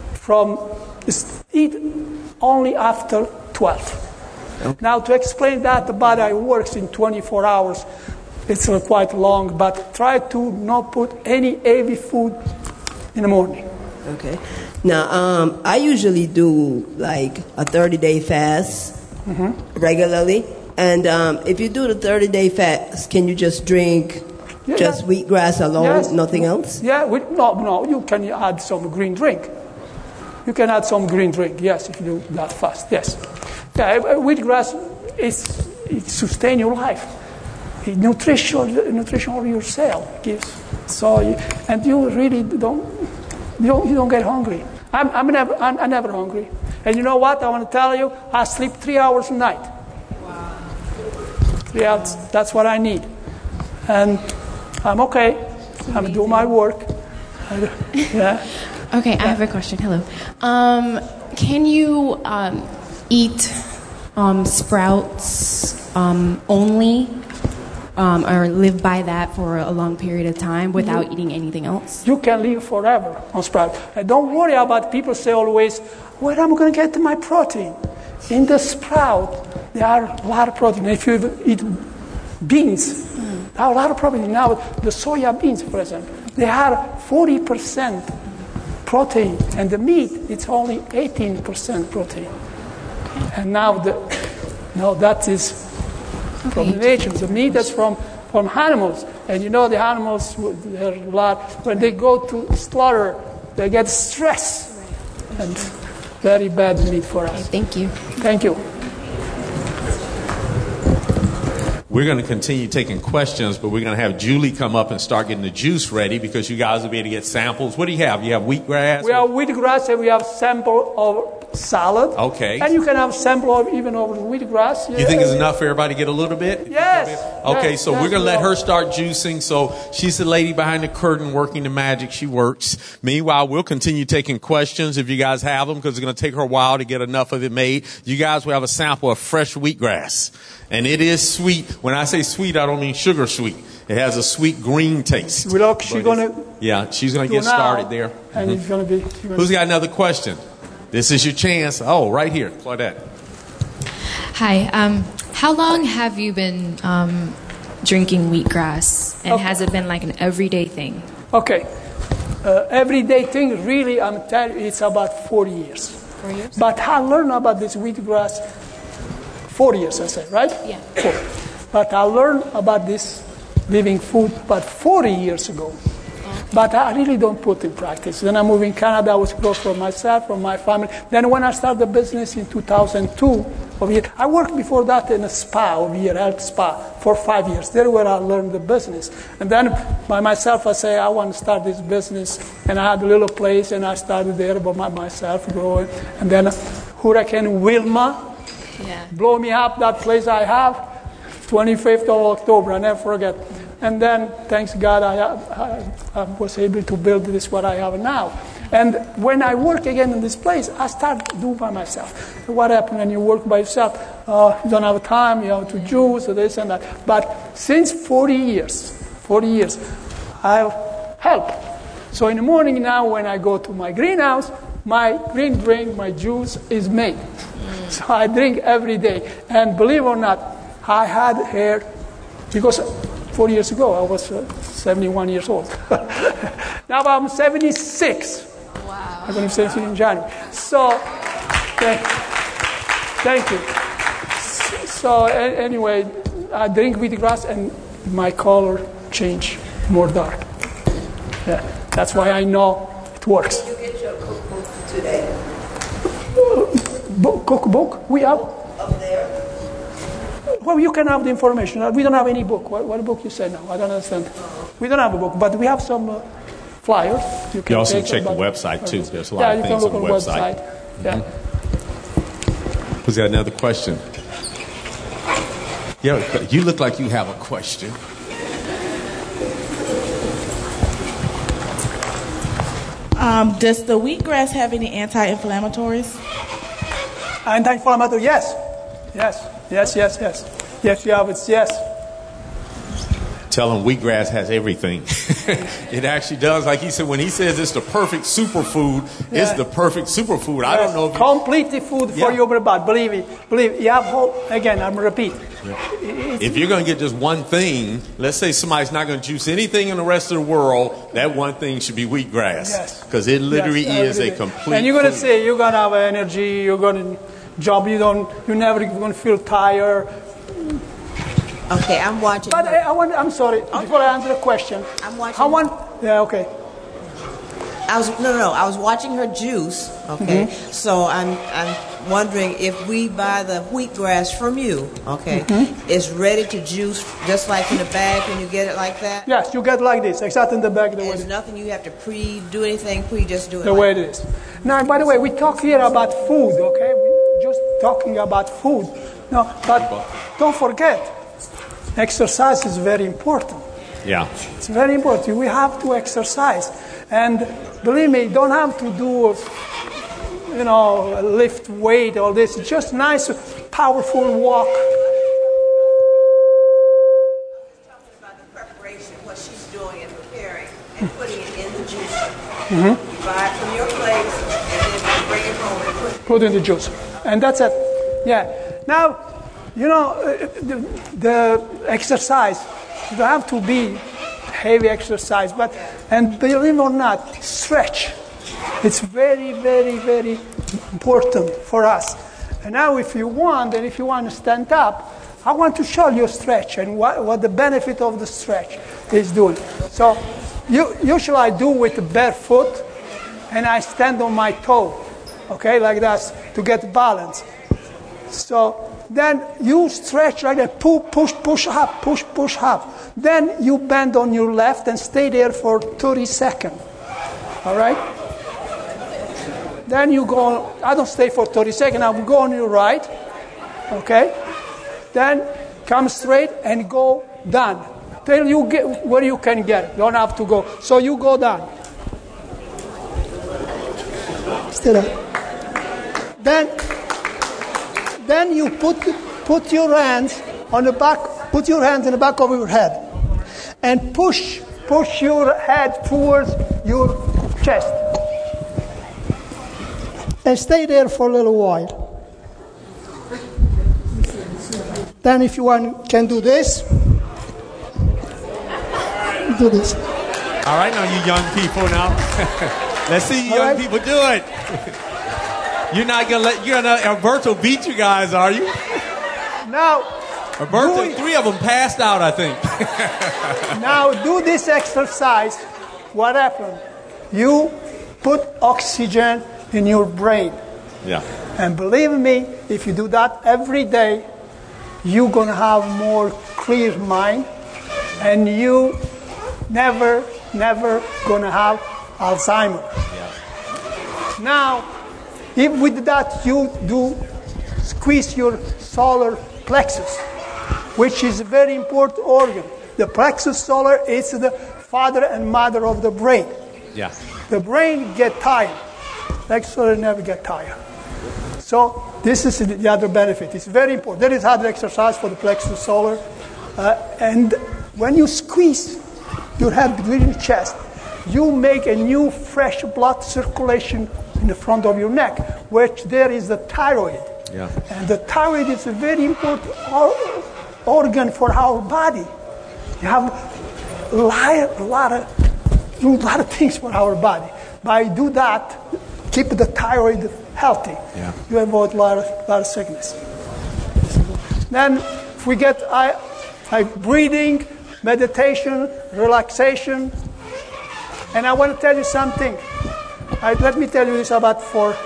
Eat only after 12. Okay. Now, to explain that, the body works in 24 hours. It's quite long, but try to not put any heavy food in the morning. Okay. Now, I usually do like a 30-day fast regularly. And if you do the 30-day fast, can you just drink just wheatgrass alone, nothing else? Yeah, no, you can add some green drink. You can add some green drink, yes, if you do that fast, yes. Yeah, wheatgrass, it sustains your life. It nutrition of your cell gives. So, and you really don't get hungry. I'm never hungry. And you know what? I want to tell you, I sleep 3 hours a night. Yeah, that's what I need. And I'm okay. I'm doing my work. Yeah. Okay, I have a question. Hello. Can you eat sprouts only or live by that for a long period of time without eating anything else? You can live forever on sprouts. And don't worry about people say always, where am I going to get my protein? In the sprout, there are a lot of protein. If you eat beans, there are a lot of protein. Now, the soya beans, for example, they are 40% protein, and the meat, it's only 18% protein. And now, that is from nature. The meat is from animals. And the animals, they're a lot, when they go to slaughter, they get stressed. And very bad meat for us. Okay, thank you. Thank you. We're going to continue taking questions, but we're going to have Julie come up and start getting the juice ready because you guys will be able to get samples. What do you have? You have wheatgrass? We have wheatgrass and we have sample of salad. Okay. And you can have sample of even of wheatgrass. You think it's enough for everybody to get a little bit? Yes. Okay, so we're going to let her start juicing. So she's the lady behind the curtain working the magic. She works. Meanwhile, we'll continue taking questions if you guys have them because it's going to take her a while to get enough of it made. You guys will have a sample of fresh wheatgrass. And it is sweet. When I say sweet, I don't mean sugar sweet. It has a sweet green taste. She's going to she's going to get started there. And it's going to be. Who's got another question? This is your chance. Oh, right here, Claudette. Hi. How long have you been drinking wheatgrass? And has it been like an everyday thing? Okay. Everyday thing, really, I'm telling you, it's about 40 years. 4 years. But I learned about this wheatgrass 4 years, I said, right? Yeah. 4. But I learned about this living food about 40 years ago. But I really don't put in practice. Then I moved in Canada. I was close for myself, for my family. Then when I started the business in 2002, I worked before that in a spa over here, health spa, for 5 years. There where I learned the business. And then by myself, I say, I want to start this business. And I had a little place, and I started there by myself, growing. And then Hurricane Wilma blew me up, that place I have, 25th of October, I never forget. And then, thanks God, I was able to build this what I have now. And when I work again in this place, I start to do by myself. What happens when you work by yourself? You don't have time, you have to juice, this and that. But since 40 years, I help. So in the morning now, when I go to my greenhouse, my green drink, my juice is made. So I drink every day. And believe it or not, I had hair because 4 years ago, I was 71 years old. Now I'm 76. Wow. I'm going to be 76 in January. So, thank you. So, anyway, I drink wheatgrass and my color change more dark. Yeah, that's why I know it works. Did you get your cookbook today? Cookbook? We have. Up there? Well, you can have the information. We don't have any book. What book you say now? I don't understand. We don't have a book, but we have some flyers. You can also check the website, too. There's a lot of things on the website. Yeah. Who's got another question? Yeah, you look like you have a question. Does the wheatgrass have any anti-inflammatories? Anti-inflammatory, yes. Yes, you have it, yes. Tell him wheatgrass has everything. It actually does. Like he said, when he says it's the perfect superfood, it's the perfect superfood. Yes. I don't know if completely food for your body. Believe me. You have hope. Again, I'm repeat. Yeah. If you're going to get just one thing, let's say somebody's not going to juice anything in the rest of the world, that one thing should be wheatgrass. Yes. Because it literally is a complete And you're going to food. say you're going to have energy, you're going to job, you're never going to feel tired. Okay, I'm watching. But I'm sorry. Before I answer the question, I'm watching. Yeah, okay. I was watching her juice. Okay, so I'm wondering if we buy the wheatgrass from you. Okay, it's ready to juice just like in the bag when you get it like that. Yes, you get it like this, exactly in the bag. There's nothing you have to do anything. Just do it the way it is. Now, by the way, we talk here about food. Okay, we're just talking about food. No, but don't forget. Exercise is very important. Yeah. It's very important. We have to exercise. And believe me, you don't have to do, lift weight, all this. It's just nice, powerful walk. Talking about the preparation, what she's doing and preparing and putting it in the juicer. You buy it from your place and then you bring it home and put it in the juicer. And that's it. Yeah. Now, the exercise, you don't have to be heavy exercise, and believe it or not, stretch. It's very, very, very important for us. And now if you want to stand up, I want to show you a stretch and what the benefit of the stretch is doing. So usually I do with the bare foot, and I stand on my toe, okay, like that, to get balance. So then you stretch like that, push up. Then you bend on your left and stay there for 30 seconds. All right? Then you go, I don't stay for 30 seconds, I will go on your right. Okay? Then come straight and go down. Till you get where you can get. You don't have to go. So you go down. Stay there. Then you put your hands on the back. Put your hands in the back of your head, and push your head towards your chest, and stay there for a little while. Then, if you want, can do this. Do this. All right, now you young people now. Let's see you young people do it. You're not gonna Alberto beat you guys, are you? Now, Alberto, 3 of them passed out, I think. Now, do this exercise. What happened? You put oxygen in your brain. Yeah. And believe me, if you do that every day, you're going to have more clear mind, and you never going to have Alzheimer's. Yeah. Now, if with that you do squeeze your solar plexus, which is a very important organ. The plexus solar is the father and mother of the brain. Yeah. The brain get tired. Plexus solar never get tired. So this is the other benefit. It's very important. There is other exercise for the plexus solar. And when you squeeze your head between your chest, you make a new fresh blood circulation in the front of your neck, which there is the thyroid. Yeah. And the thyroid is a very important organ for our body. You have a lot of things for our body. By do that, keep the thyroid healthy. Yeah. You avoid a lot of sickness. Then if we get breathing, meditation, relaxation, and I want to tell you something. Let me tell you this about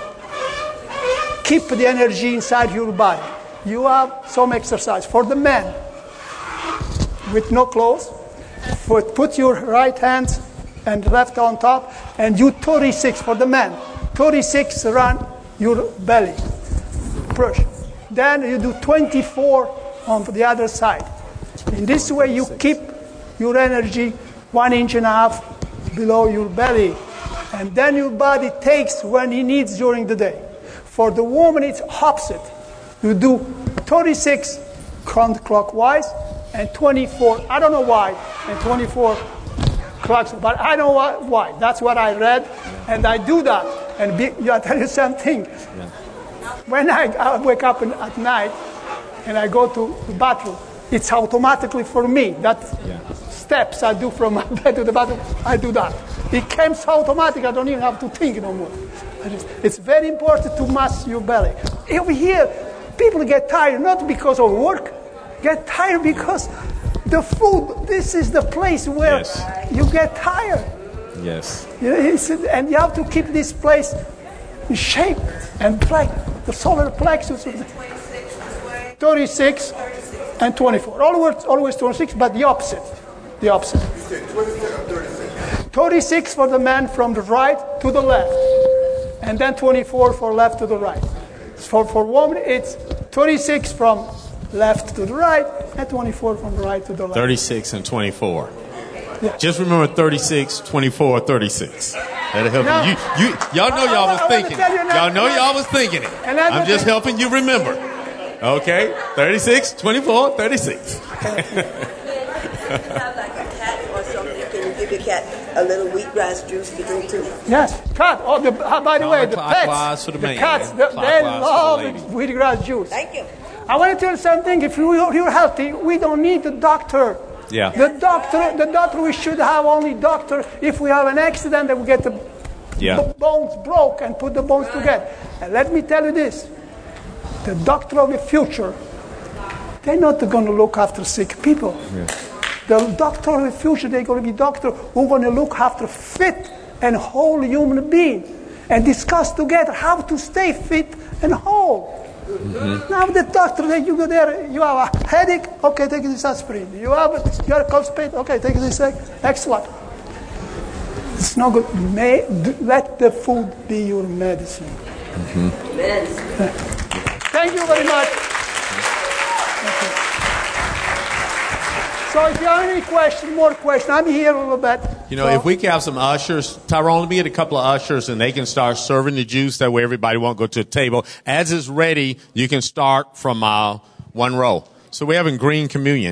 keep the energy inside your body. You have some exercise. For the men, with no clothes, put your right hand and left on top, and do 36 for the men. 36 around your belly. Push. Then you do 24 on the other side. In this way, you keep your energy 1.5 inches below your belly. And then your body takes when it needs during the day. For the woman, it's opposite. You do 36 counterclockwise and 24, I don't know why, and 24 clocks, but I know why. That's what I read, and I do that. And I'll tell you something. Yeah. When I wake up at night and I go to the bathroom, it's automatically for me. That steps I do from my bed to the bathroom, I do that. It comes automatic. I don't even have to think no more. It's very important to mass your belly. Over here, people get tired not because of work, get tired because the food. This is the place where you get tired. Yes. And you have to keep this place in shape and like the solar plexus. 36 and 24. Always 26, but the opposite. The opposite. 36 for the man from the right to the left, and then 24 for left to the right. For women, it's 36 from left to the right, and 24 from the right to the left. 36 and 24. Yeah. Just remember 36, 24, 36. That'll help you. Y'all know y'all was thinking it. Y'all know y'all was thinking it. I'm just helping you remember. Okay? 36, 24, 36. Give your cat a little wheatgrass juice to drink too. Yes, cat. By the way, the pets, for the cats, they love wheatgrass juice. Thank you. I want to tell you something. If you're healthy, we don't need the doctor. Yeah. The doctor. We should have only doctor if we have an accident that we get the bones broke and put the bones together. And let me tell you this: the doctor of the future, they're not going to look after sick people. Yeah. The doctor of the future, they're going to be doctor who are going to look after fit and whole human being and discuss together how to stay fit and whole. Mm-hmm. Now the doctor, you go there, you have a headache, okay, take this aspirin. You are constipated, okay, take this excellent. It's not good. Let the food be your medicine. Mm-hmm. Amen. Thank you very much. Okay. So if you have any more questions, I'm here a little bit. If we can have some ushers, Tyrone, let me get a couple of ushers and they can start serving the juice. That way everybody won't go to the table. As it's ready, you can start from one row. So we're having green communion.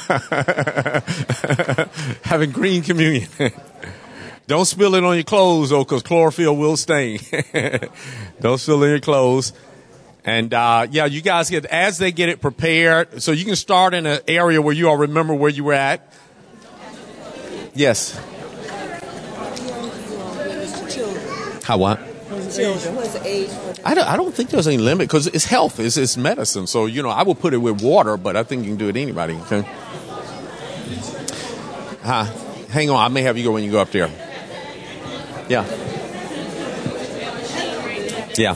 Having green communion. Don't spill it on your clothes, though, because chlorophyll will stain. Don't spill it on your clothes. And, you guys as they get it prepared, so you can start in an area where you all remember where you were at. Yes. How what? children? What's the age? I don't think there's any limit because it's health. It's medicine. So, I would put it with water, but I think you can do it to anybody. Okay. Hang on. I may have you go when you go up there. Yeah. Yeah.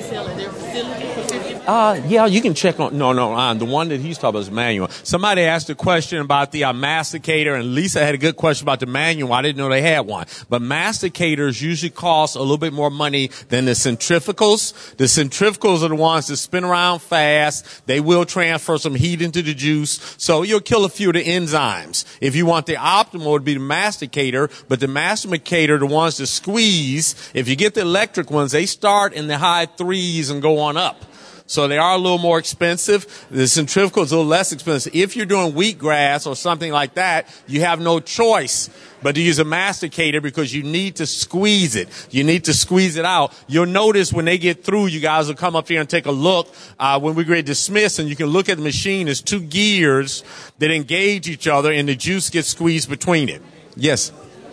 Yeah, you can check on. No, the one that he's talking about is manual. Somebody asked a question about the masticator, and Lisa had a good question about the manual. I didn't know they had one. But masticators usually cost a little bit more money than the centrifugals. The centrifugals are the ones that spin around fast. They will transfer some heat into the juice, so you'll kill a few of the enzymes. If you want the optimal, it would be the masticator, but the masticator, the ones that squeeze, if you get the electric ones, they start in the high 3s and go on up. So they are a little more expensive. The centrifugal is a little less expensive. If you're doing wheatgrass or something like that, you have no choice but to use a masticator because you need to squeeze it. You need to squeeze it out. You'll notice when they get through, you guys will come up here and take a look when we get dismissed, and you can look at the machine. There's 2 gears that engage each other, and the juice gets squeezed between it. Yes.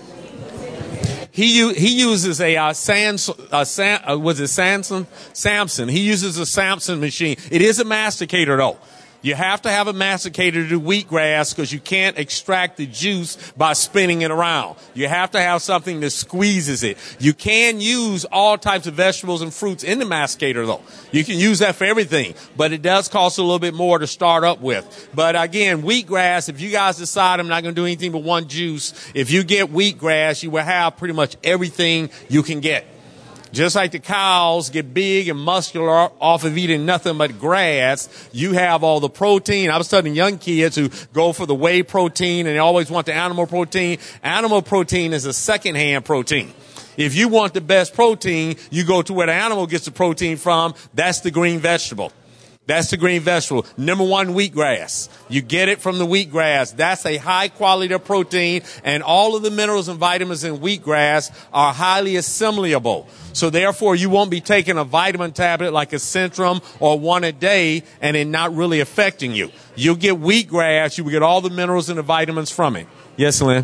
He uses a Samson. He uses a Samson machine. It is a masticator though. You have to have a masticator to do wheatgrass because you can't extract the juice by spinning it around. You have to have something that squeezes it. You can use all types of vegetables and fruits in the masticator though. You can use that for everything, but it does cost a little bit more to start up with. But again, wheatgrass, if you guys decide I'm not going to do anything but one juice, if you get wheatgrass, you will have pretty much everything you can get. Just like the cows get big and muscular off of eating nothing but grass, you have all the protein. I was studying young kids who go for the whey protein and they always want the animal protein. Animal protein is a secondhand protein. If you want the best protein, you go to where the animal gets the protein from. That's the green vegetable. That's the green vegetable. Number 1, wheatgrass. You get it from the wheatgrass. That's a high quality of protein, and all of the minerals and vitamins in wheatgrass are highly assimilable. So therefore, you won't be taking a vitamin tablet like a Centrum or one a day and it not really affecting you. You'll get wheatgrass. You will get all the minerals and the vitamins from it. Yes, Lynn?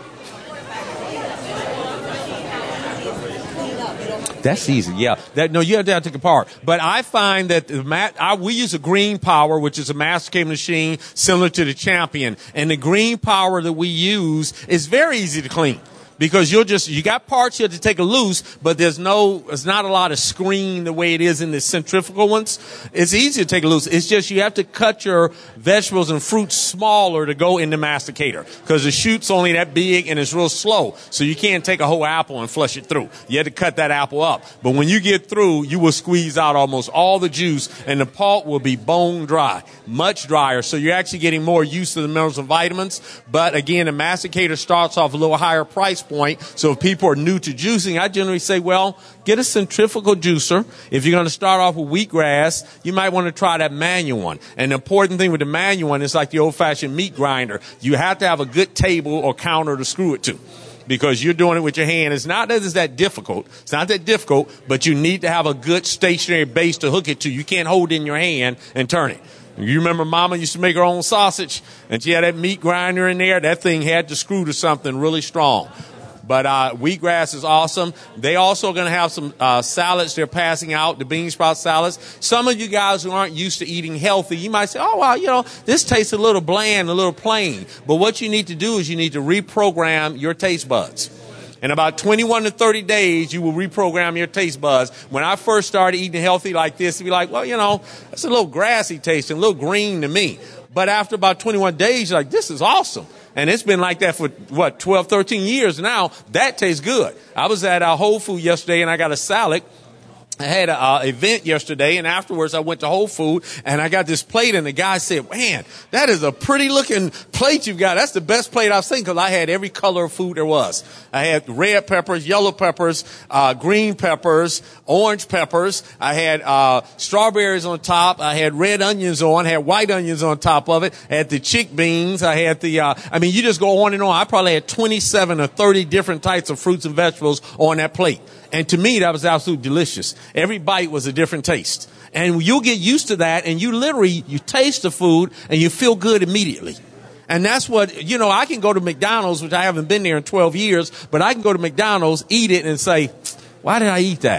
That's easy, yeah. You have to take it apart. But I find that we use a Green Power, which is a masticating machine similar to the Champion. And the Green Power that we use is very easy to clean. Because you got parts you have to take a loose, but there's not a lot of screen the way it is in the centrifugal ones. It's easy to take a loose. It's just you have to cut your vegetables and fruits smaller to go in the masticator. Because the chute's only that big and it's real slow. So you can't take a whole apple and flush it through. You have to cut that apple up. But when you get through, you will squeeze out almost all the juice and the pulp will be bone dry. Much drier. So you're actually getting more use of the minerals and vitamins. But again, the masticator starts off a little higher price point. So if people are new to juicing, I generally say, well, get a centrifugal juicer. If you're going to start off with wheatgrass, you might want to try that manual one. And the important thing with the manual one is like the old-fashioned meat grinder. You have to have a good table or counter to screw it to. Because you're doing it with your hand. It's not that it's that difficult. It's not that difficult, but you need to have a good stationary base to hook it to. You can't hold it in your hand and turn it. You remember Mama used to make her own sausage, and she had that meat grinder in there. That thing had to screw to something really strong. But wheatgrass is awesome. They also are going to have some salads they're passing out, the bean sprout salads. Some of you guys who aren't used to eating healthy, you might say, oh, well, this tastes a little bland, a little plain. But what you need to do is you need to reprogram your taste buds. In about 21 to 30 days, you will reprogram your taste buds. When I first started eating healthy like this, you'd be like, well, it's a little grassy tasting, a little green to me. But after about 21 days, you're like, this is awesome. And it's been like that for, 12, 13 years now. That tastes good. I was at Whole Food yesterday, and I got a salad. I had an event yesterday, and afterwards I went to Whole Food, and I got this plate, and the guy said, man, that is a pretty-looking plate you've got. That's the best plate I've seen, because I had every color of food there was. I had red peppers, yellow peppers, green peppers, orange peppers. I had strawberries on top. I had red onions on, had white onions on top of it. I had the chick beans. I had you just go on and on. I probably had 27 or 30 different types of fruits and vegetables on that plate. And to me, that was absolutely delicious. Every bite was a different taste. And you'll get used to that, and you taste the food, and you feel good immediately. And that's what, I can go to McDonald's, which I haven't been there in 12 years, but I can go to McDonald's, eat it, and say, why did I eat that?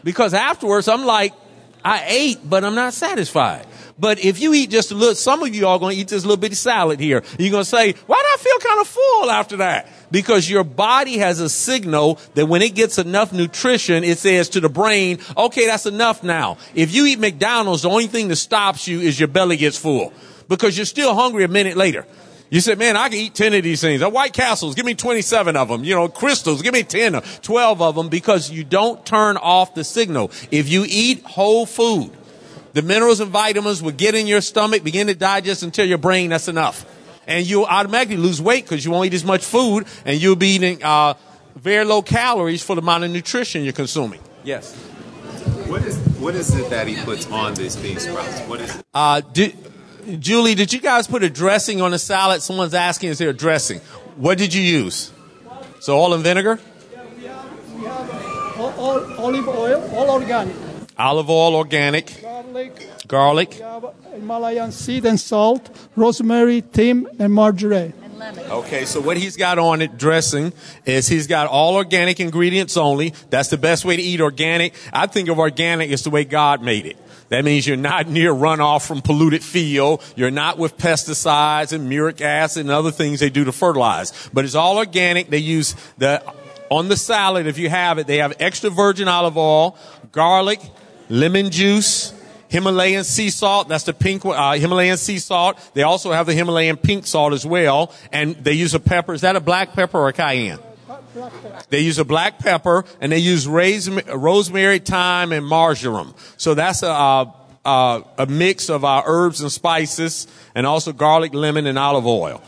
because afterwards I'm like, I ate, but I'm not satisfied. But if you eat just a little, some of you are going to eat this little bitty salad here. You're going to say, why do I feel kind of full after that? Because your body has a signal that when it gets enough nutrition, it says to the brain, okay, that's enough now. If you eat McDonald's, the only thing that stops you is your belly gets full because you're still hungry a minute later. You said, man, I can eat 10 of these things. White Castles, give me 27 of them. Crystals, give me 10 or 12 of them, because you don't turn off the signal. If you eat whole food, the minerals and vitamins will get in your stomach, begin to digest, and tell your brain that's enough. And you'll automatically lose weight because you won't eat as much food, and you'll be eating very low calories for the amount of nutrition you're consuming. Yes. What is it that he puts on these bean sprouts? What is it? Julie, did you guys put a dressing on the salad? Someone's asking, is there a dressing? What did you use? So oil and vinegar? Yeah, we have olive oil, all organic. Olive oil, organic. Garlic. We have Himalayan seed and salt, rosemary, thyme, and marjoram. And lemon. Okay, so what he's got on it dressing is he's got all organic ingredients only. That's the best way to eat organic. I think of organic as the way God made it. That means you're not near runoff from polluted field. You're not with pesticides and muric acid and other things they do to fertilize. But it's all organic. They use on the salad, if you have it, they have extra virgin olive oil, garlic, lemon juice, Himalayan sea salt. That's the pink Himalayan sea salt. They also have the Himalayan pink salt as well. And they use a pepper. Is that a black pepper or a cayenne? They use a black pepper, and they use rosemary, thyme, and marjoram. So that's a mix of herbs and spices, and also garlic, lemon, and olive oil.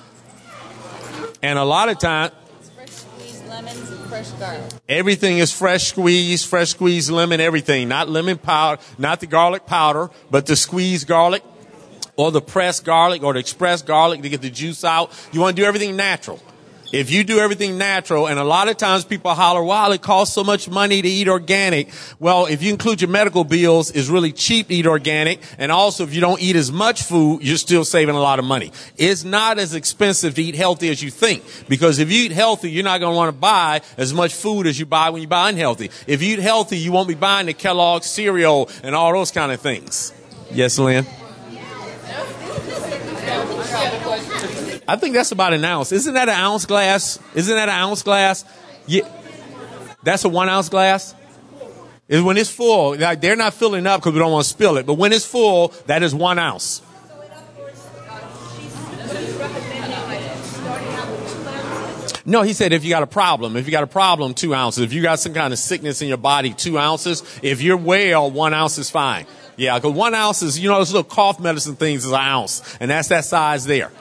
And a lot of times, fresh squeezed lemons and fresh garlic. Everything is fresh squeezed lemon, everything. Not lemon powder, not the garlic powder, but the squeezed garlic, or the pressed garlic, or the expressed garlic to get the juice out. You want to do everything natural. If you do everything natural, and a lot of times people holler, wow, it costs so much money to eat organic. Well, if you include your medical bills, it's really cheap to eat organic. And also, if you don't eat as much food, you're still saving a lot of money. It's not as expensive to eat healthy as you think. Because if you eat healthy, you're not going to want to buy as much food as you buy when you buy unhealthy. If you eat healthy, you won't be buying the Kellogg's cereal and all those kind of things. Yes, Lynn? I think that's about an ounce. Isn't that an ounce glass? Yeah. That's a 1 ounce glass? Is when it's full. They're not filling up because we don't want to spill it. But when it's full, that is 1 ounce. No, he said if you got a problem. If you got a problem, 2 ounces. If you got some kind of sickness in your body, 2 ounces. If you're well, 1 ounce is fine. Yeah, because 1 ounce is, those little cough medicine things is an ounce. And that's that size there.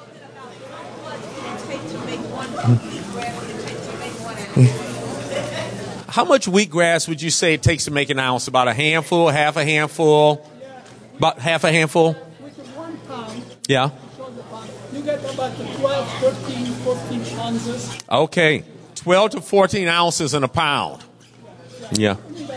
How much wheatgrass would you say it takes to make an ounce? About a handful, half a handful? About half a handful? With 1 pound. Yeah. You get about 12, 13, 14 ounces. Okay. 12 to 14 ounces in a pound. Yeah.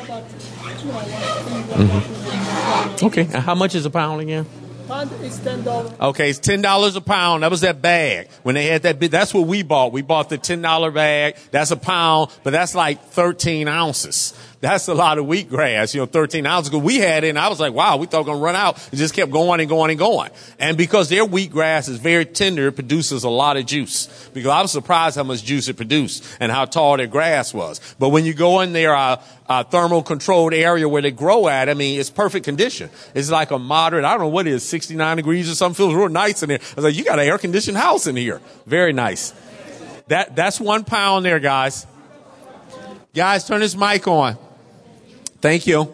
Mm-hmm. Okay. And how much is a pound again? Pound is $10. Okay, it's $10 a pound. That was that bag. When they had that big, that's what we bought. We bought the $10 bag. That's a pound, but that's like 13 ounces. That's a lot of wheatgrass, 13 ounces. Because we had it, and I was like, wow, we thought we were going to run out. It just kept going and going and going. And because their wheatgrass is very tender, it produces a lot of juice. Because I was surprised how much juice it produced and how tall their grass was. But when you go in their thermal controlled area where they grow at, it's perfect condition. It's like a moderate, I don't know what it is, 69 degrees or something. Feels real nice in there. I was like, you got an air conditioned house in here. Very nice. That's 1 pound there, guys. Guys, turn this mic on. Thank you.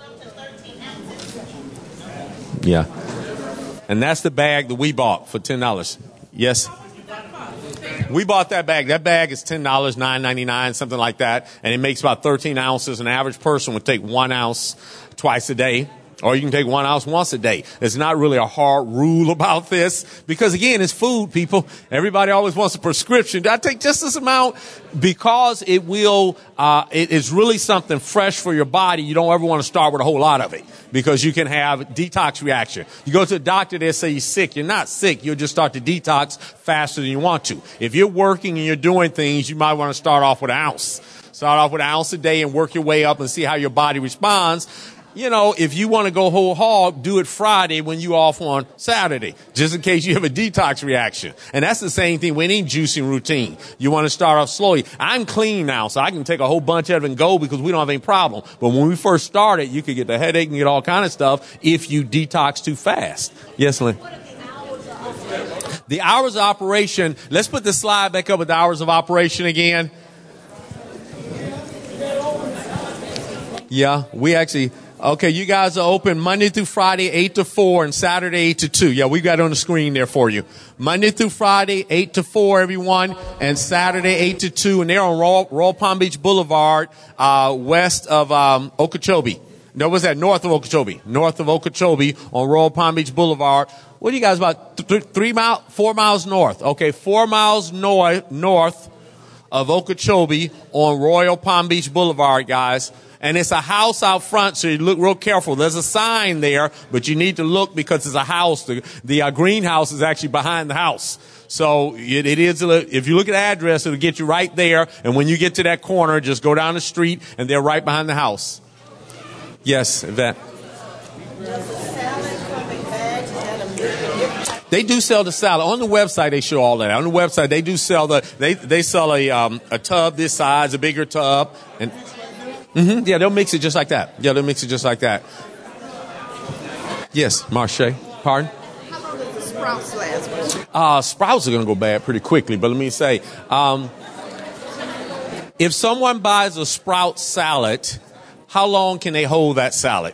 Yeah. And that's the bag that we bought for $10. Yes. We bought that bag. That bag is $10, $9.99, something like that. And it makes about 13 ounces. An average person would take 1 ounce twice a day. Or you can take 1 ounce once a day. It's not really a hard rule about this. Because again, it's food, people. Everybody always wants a prescription. I take just this amount because it will, it is really something fresh for your body. You don't ever want to start with a whole lot of it. Because you can have detox reaction. You go to the doctor, they say you're sick. You're not sick. You'll just start to detox faster than you want to. If you're working and you're doing things, you might want to start off with an ounce. Start off with an ounce a day and work your way up and see how your body responds. You know, if you want to go whole hog, do it Friday when you off on Saturday, just in case you have a detox reaction. And that's the same thing with any juicing routine. You want to start off slowly. I'm clean now, so I can take a whole bunch of it and go because we don't have any problem. But when we first started, you could get the headache and get all kind of stuff if you detox too fast. Yes, Lynn? The hours of operation, let's put the slide back up with the hours of operation again. Yeah, we actually... Okay, you guys are open Monday through Friday, 8 to 4, and Saturday, 8 to 2. Yeah, we got it on the screen there for you. Monday through Friday, 8 to 4, everyone, and Saturday, 8 to 2. And they're on Royal Palm Beach Boulevard, west of Okeechobee. No, what's that? North of Okeechobee. North of Okeechobee on Royal Palm Beach Boulevard. What are you guys about? 4 miles north. Okay, 4 miles north of Okeechobee on Royal Palm Beach Boulevard, guys. And it's a house out front, so you look real careful. There's a sign there, but you need to look because it's a house. The greenhouse is actually behind the house. So it is, if you look at the address, it'll get you right there. And when you get to that corner, just go down the street, and they're right behind the house. Yes, Yvette. They do sell the salad. On the website, they show all that. On the website, they do sell they sell a tub this size, a bigger tub, and... Mm-hmm. Yeah, they'll mix it just like that. Yes, Marche. Pardon? How long does the sprouts last? Sprouts are going to go bad pretty quickly, but let me say, if someone buys a sprout salad, how long can they hold that salad?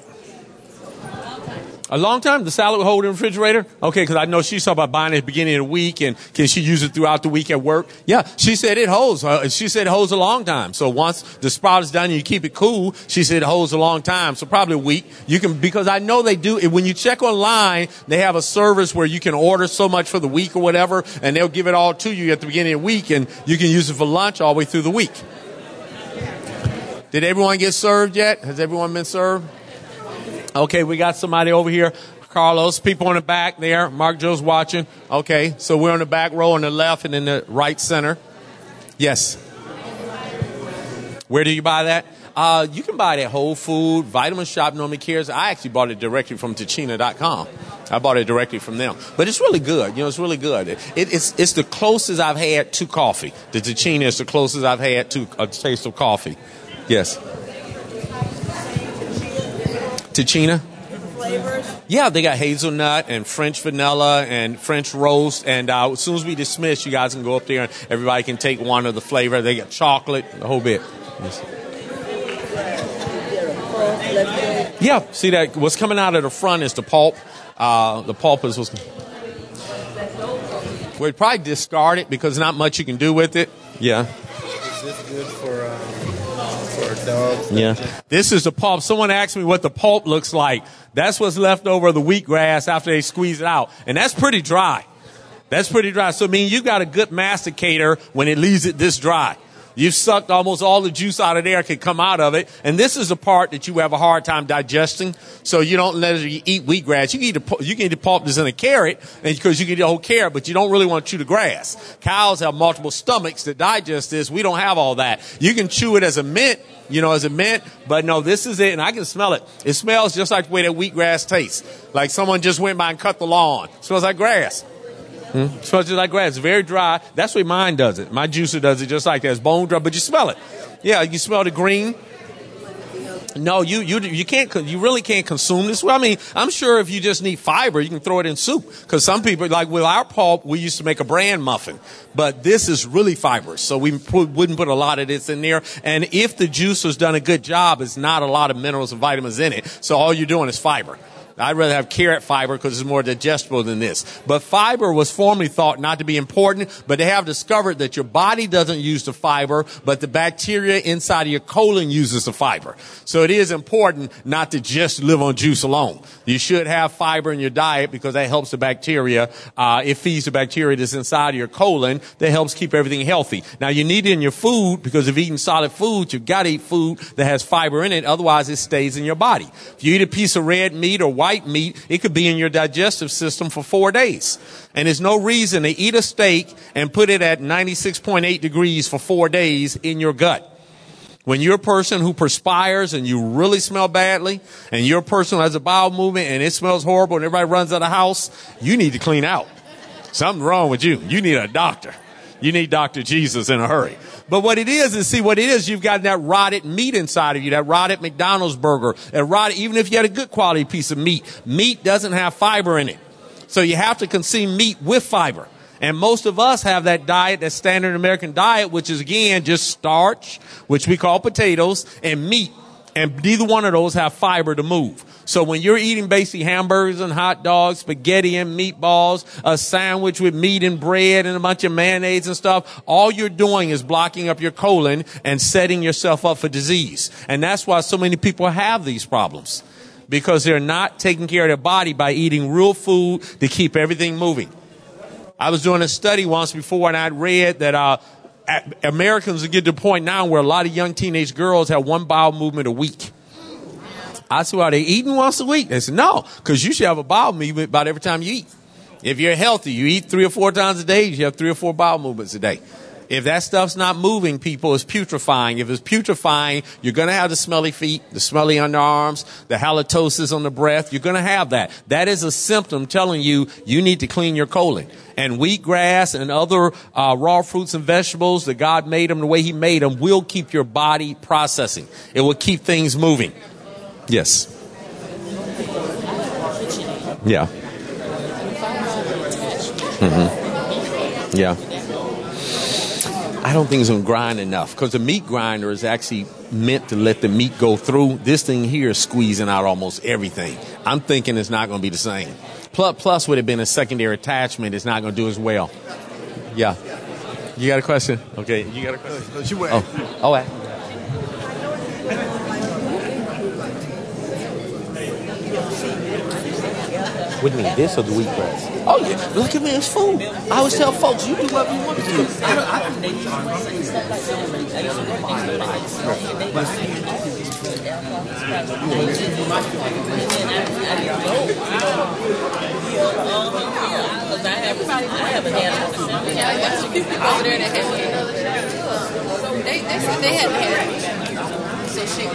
A long time? The salad will hold in the refrigerator? Okay, because I know she's talking about buying it at the beginning of the week, and can she use it throughout the week at work? Yeah, she said it holds. She said it holds a long time. So once the sprout is done and you keep it cool, she said it holds a long time. So probably a week. You can, because I know they do, when you check online, they have a service where you can order so much for the week or whatever, and they'll give it all to you at the beginning of the week, and you can use it for lunch all the way through the week. Did everyone get served yet? Has everyone been served? Okay, we got somebody over here. Carlos, people in the back there. Mark Joe's watching. Okay, so we're on the back row on the left and in the right center. Yes. Where do you buy that? You can buy it at Whole Food, Vitamin Shop normally carries. I actually bought it directly from Tachina.com. I bought it directly from them. But it's really good. You know, it's really good. It's the closest I've had to coffee. The Tachina is the closest I've had to a taste of coffee. Yes. Tachina? Flavors? Yeah, they got hazelnut and French vanilla and French roast. And as soon as we dismiss, you guys can go up there and everybody can take one of the flavor. They got chocolate, the whole bit. Yes. Yeah, see that? What's coming out of the front is the pulp. The pulp is what's... We'd probably discard it because not much you can do with it. Yeah. Is this good for dogs? Yeah. This is the pulp. Someone asked me what the pulp looks like. That's what's left over of the wheatgrass after they squeeze it out. And that's pretty dry. So, I mean, you got a good masticator when it leaves it this dry. You've sucked almost all the juice out of there can come out of it. And this is the part that you have a hard time digesting. So you don't let it eat wheatgrass. You can eat the pulp that's in a carrot because you can eat the whole carrot, but you don't really want to chew the grass. Cows have multiple stomachs that digest this. We don't have all that. You can chew it as a mint, but no, this is it. And I can smell it. It smells just like the way that wheatgrass tastes. Like someone just went by and cut the lawn. It smells like grass. Smells just like grass. It's very dry. That's the way mine does it. My juicer does it just like that. It's bone dry, but you smell it. Yeah, you smell the green. No, you can't. You really can't consume this. Well, I mean, I'm sure if you just need fiber, you can throw it in soup. Because some people, like with our pulp, we used to make a bran muffin, but this is really fibrous, so we wouldn't put a lot of this in there. And if the juicer's done a good job, it's not a lot of minerals and vitamins in it. So all you're doing is fiber. I'd rather have carrot fiber because it's more digestible than this. But fiber was formerly thought not to be important, but they have discovered that your body doesn't use the fiber, but the bacteria inside of your colon uses the fiber. So it is important not to just live on juice alone. You should have fiber in your diet because that helps the bacteria. It feeds the bacteria that's inside of your colon that helps keep everything healthy. Now, you need it in your food because if you're eating solid food, you've got to eat food that has fiber in it. Otherwise, it stays in your body. If you eat a piece of red meat or white meat, it could be in your digestive system for 4 days. And there's no reason to eat a steak and put it at 96.8 degrees for 4 days in your gut. When you're a person who perspires and you really smell badly, and you're a person who has a bowel movement and it smells horrible and everybody runs out of the house, you need to clean out. Something's wrong with you. You need a doctor. You need Dr. Jesus in a hurry. But what it is, you've got that rotted meat inside of you, that rotted McDonald's burger, even if you had a good quality piece of meat, meat doesn't have fiber in it. So you have to consume meat with fiber. And most of us have that diet, that standard American diet, which is, again, just starch, which we call potatoes, and meat. And neither one of those have fiber to move. So when you're eating basically hamburgers and hot dogs, spaghetti and meatballs, a sandwich with meat and bread and a bunch of mayonnaise and stuff, all you're doing is blocking up your colon and setting yourself up for disease. And that's why so many people have these problems, because they're not taking care of their body by eating real food to keep everything moving. I was doing a study once before, and I read that Americans are getting to the point now where a lot of young teenage girls have one bowel movement a week. I said, are they eating once a week? They said, no, because you should have a bowel movement about every time you eat. If you're healthy, you eat 3 or 4 times a day, you should have 3 or 4 bowel movements a day. If that stuff's not moving, people, it's putrefying. If it's putrefying, you're going to have the smelly feet, the smelly underarms, the halitosis on the breath. You're going to have that. That is a symptom telling you you need to clean your colon. And wheatgrass and other raw fruits and vegetables that God made them the way he made them will keep your body processing. It will keep things moving. Yes. Yeah. Mm-hmm. Yeah. I don't think it's going to grind enough, because the meat grinder is actually meant to let the meat go through. This thing here is squeezing out almost everything. I'm thinking it's not going to be the same. Plus, would have been a secondary attachment. It's not going to do as well. Yeah. You got a question? Okay. You got a question? Oh. What do you mean, this or the wheatgrass? Oh, yeah. Look at me, it's food. I always tell folks, you do whatever you want to do. They said they hadn't had it. So she,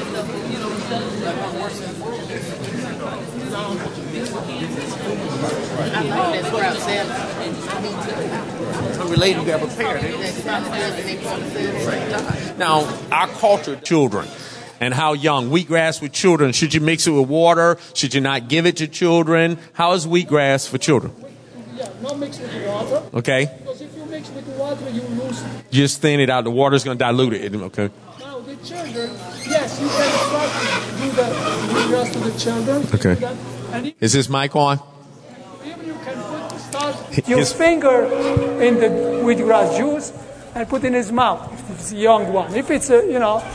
Related to prepared. Now, our culture, children, and how young. Wheatgrass with children. Should you mix it with water? Should you not give it to children? How is wheatgrass for children? Yeah, not mix with water. Okay. Because if you mix with water, you lose. Just thin it out. The water's going to dilute it. Okay. Now, the children, yes, you can try to do that wheatgrass to the children. Okay. Is this mic on? Even you can start your finger in the wheatgrass juice and put in his mouth if it's a young one. If it's if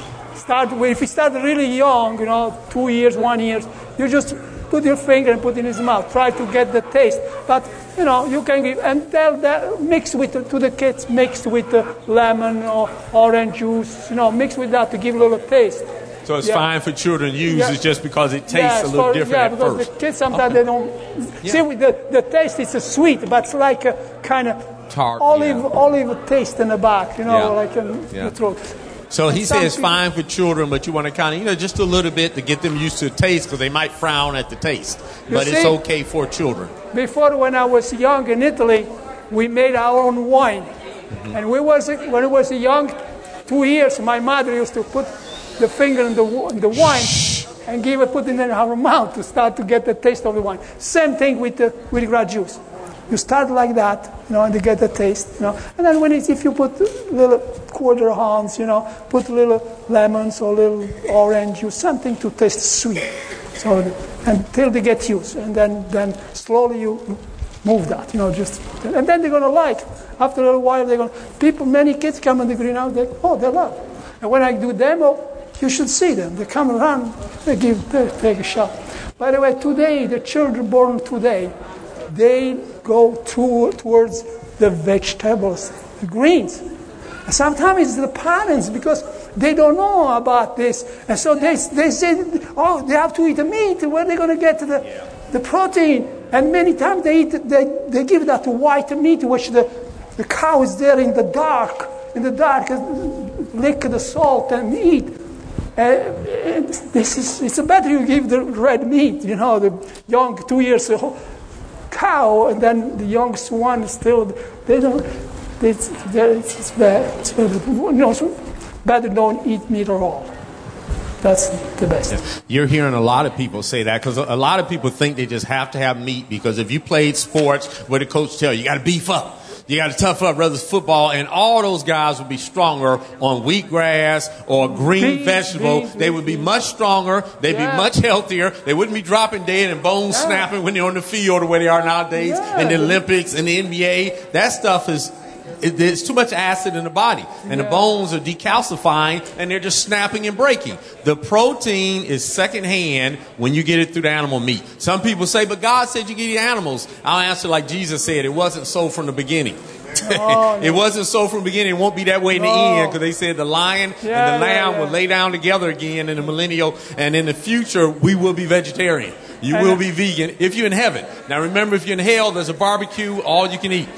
you start really young, 2 years, 1 year, you just put your finger and put in his mouth. Try to get the taste. But, you can give, and tell that, mix with, to the kids, mix with lemon or orange juice, mix with that to give a little taste. So it's fine for children to use, it's just because it tastes a little different at because first. The kids sometimes they don't, see with the taste it's sweet, but it's like a kind of tart, olive taste in the back, like in the throat. So he says fine for children, but you want to kind of, just a little bit to get them used to the taste, because they might frown at the taste. But it's okay for children. Before, when I was young in Italy, we made our own wine. Mm-hmm. And when I was young, 2 years, my mother used to put the finger in the wine and put it in her mouth to start to get the taste of the wine. Same thing with grape juice. You start like that, and you get the taste, And then if you put little quarter ounce, put little lemons or little orange juice, something to taste sweet. So until they get used, and then slowly you move that, and then they're gonna like. After a little while, many kids come in the greenhouse, they love. And when I do demo, you should see them. They come around, they take a shot. By the way, today, the children born today, they go towards the vegetables, the greens. And sometimes it's the parents, because they don't know about this. And so they say, they have to eat the meat. Where are they going to get the protein? And many times they give that white meat, which the cow is there in the dark, lick the salt and eat. It's better you give the red meat, the young 2 years old cow, and then the youngest one is still, they don't, it's bad. It's better don't eat meat at all. That's the best. You're hearing a lot of people say that because a lot of people think they just have to have meat because if you played sports, what the coach tell you, you got to beef up. You got to tough up, whether it's football, and all those guys would be stronger on wheatgrass or green vegetable. They would be much stronger. They'd be much healthier. They wouldn't be dropping dead and bones snapping when they're on the field or where they are nowadays in the Olympics and the NBA. That stuff is... There's too much acid in the body, and the bones are decalcifying, and they're just snapping and breaking. The protein is secondhand when you get it through the animal meat. Some people say, but God said you can eat animals. I'll answer like Jesus said, it wasn't so from the beginning. It wasn't so from the beginning. It won't be that way in the end because they said the lion and the lamb will lay down together again in the millennial, and in the future we will be vegetarian. You will be vegan if you're in heaven. Now remember, if you're in hell, there's a barbecue, all you can eat.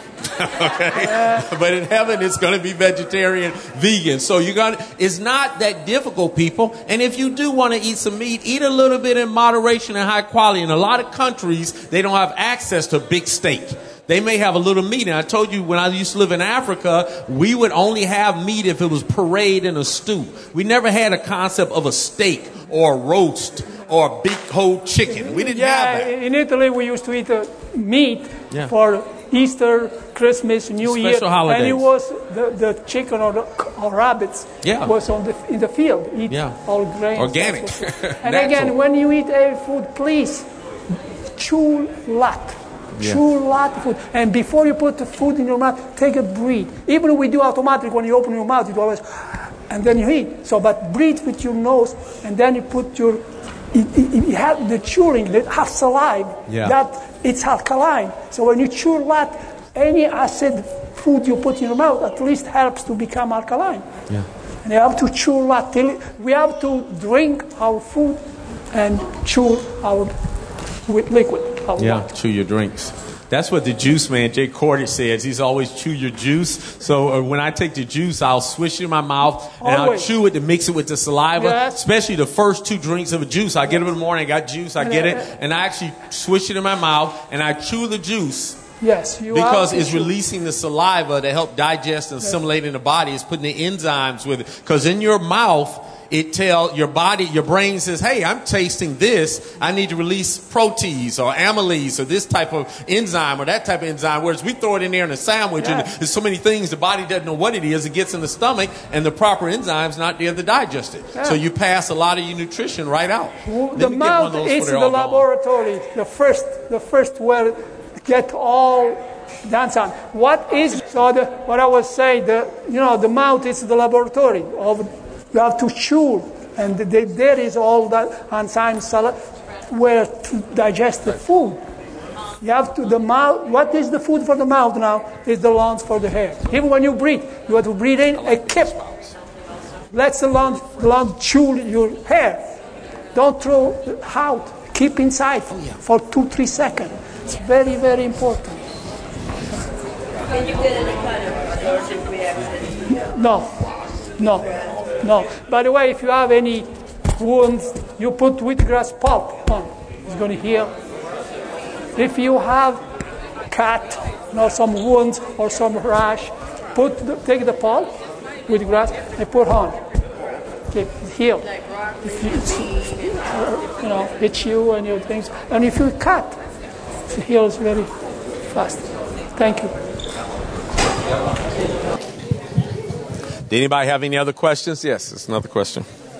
Okay? But in heaven, it's going to be vegetarian, vegan. So it's not that difficult, people. And if you do want to eat some meat, eat a little bit in moderation and high quality. In a lot of countries, they don't have access to big steak. They may have a little meat. And I told you when I used to live in Africa, we would only have meat if it was pureed in a stew. We never had a concept of a steak or a roast or a big whole chicken. We didn't have that. In Italy, we used to eat meat for Easter, Christmas, New Year. Special holidays. And it was the chicken or rabbits was in the field. Eat all grains. Organic. And again, when you eat food, please chew lot. Chew a lot of food. And before you put the food in your mouth, take a breathe. Even we do automatic when you open your mouth, you always, and then you eat. So, but breathe with your nose, and then you put your, you have the chewing, the half saliva, that it's alkaline. So when you chew a lot, any acid food you put in your mouth at least helps to become alkaline. Yeah. And you have to chew a lot. We have to drink our food and chew our with liquid. Chew your drinks. That's what the juice man, Jay Cordage, says. He's always chew your juice. So when I take the juice, I'll swish it in my mouth and I'll chew it to mix it with the saliva, especially the first 2 drinks of a juice. I get up in the morning, I got juice, I get it, and I actually swish it in my mouth and I chew the juice. Yes, because it's releasing the saliva to help digest and assimilate in the body. It's putting the enzymes with it. Because in your mouth, it tells your body, your brain says, hey, I'm tasting this. I need to release protease or amylase or this type of enzyme or that type of enzyme. Whereas we throw it in there in a sandwich and there's so many things the body doesn't know what it is. It gets in the stomach and the proper enzyme's not there to digest it. So you pass a lot of your nutrition right out. The mouth is the laboratory. The first where get all done. What is what I was saying? The mouth is the laboratory of. You have to chew, and there is all that enzymes where to digest the food. You have to the mouth. What is the food for the mouth now? Is the lungs for the hair. Even when you breathe, you have to breathe in and keep. Let the lung chew your hair. Don't throw it out. Keep inside for 2-3 seconds. It's very, very important. Can you get any kind of allergic reaction? No. By the way, if you have any wounds, you put wheatgrass pulp on. It's going to heal. If you have cut, some wounds or some rash, take the pulp, wheatgrass, and put on. Okay, heal. If you, itch you and your things, and if you cut, it heals very fast. Thank you. Did anybody have any other questions? Yes, it's another question.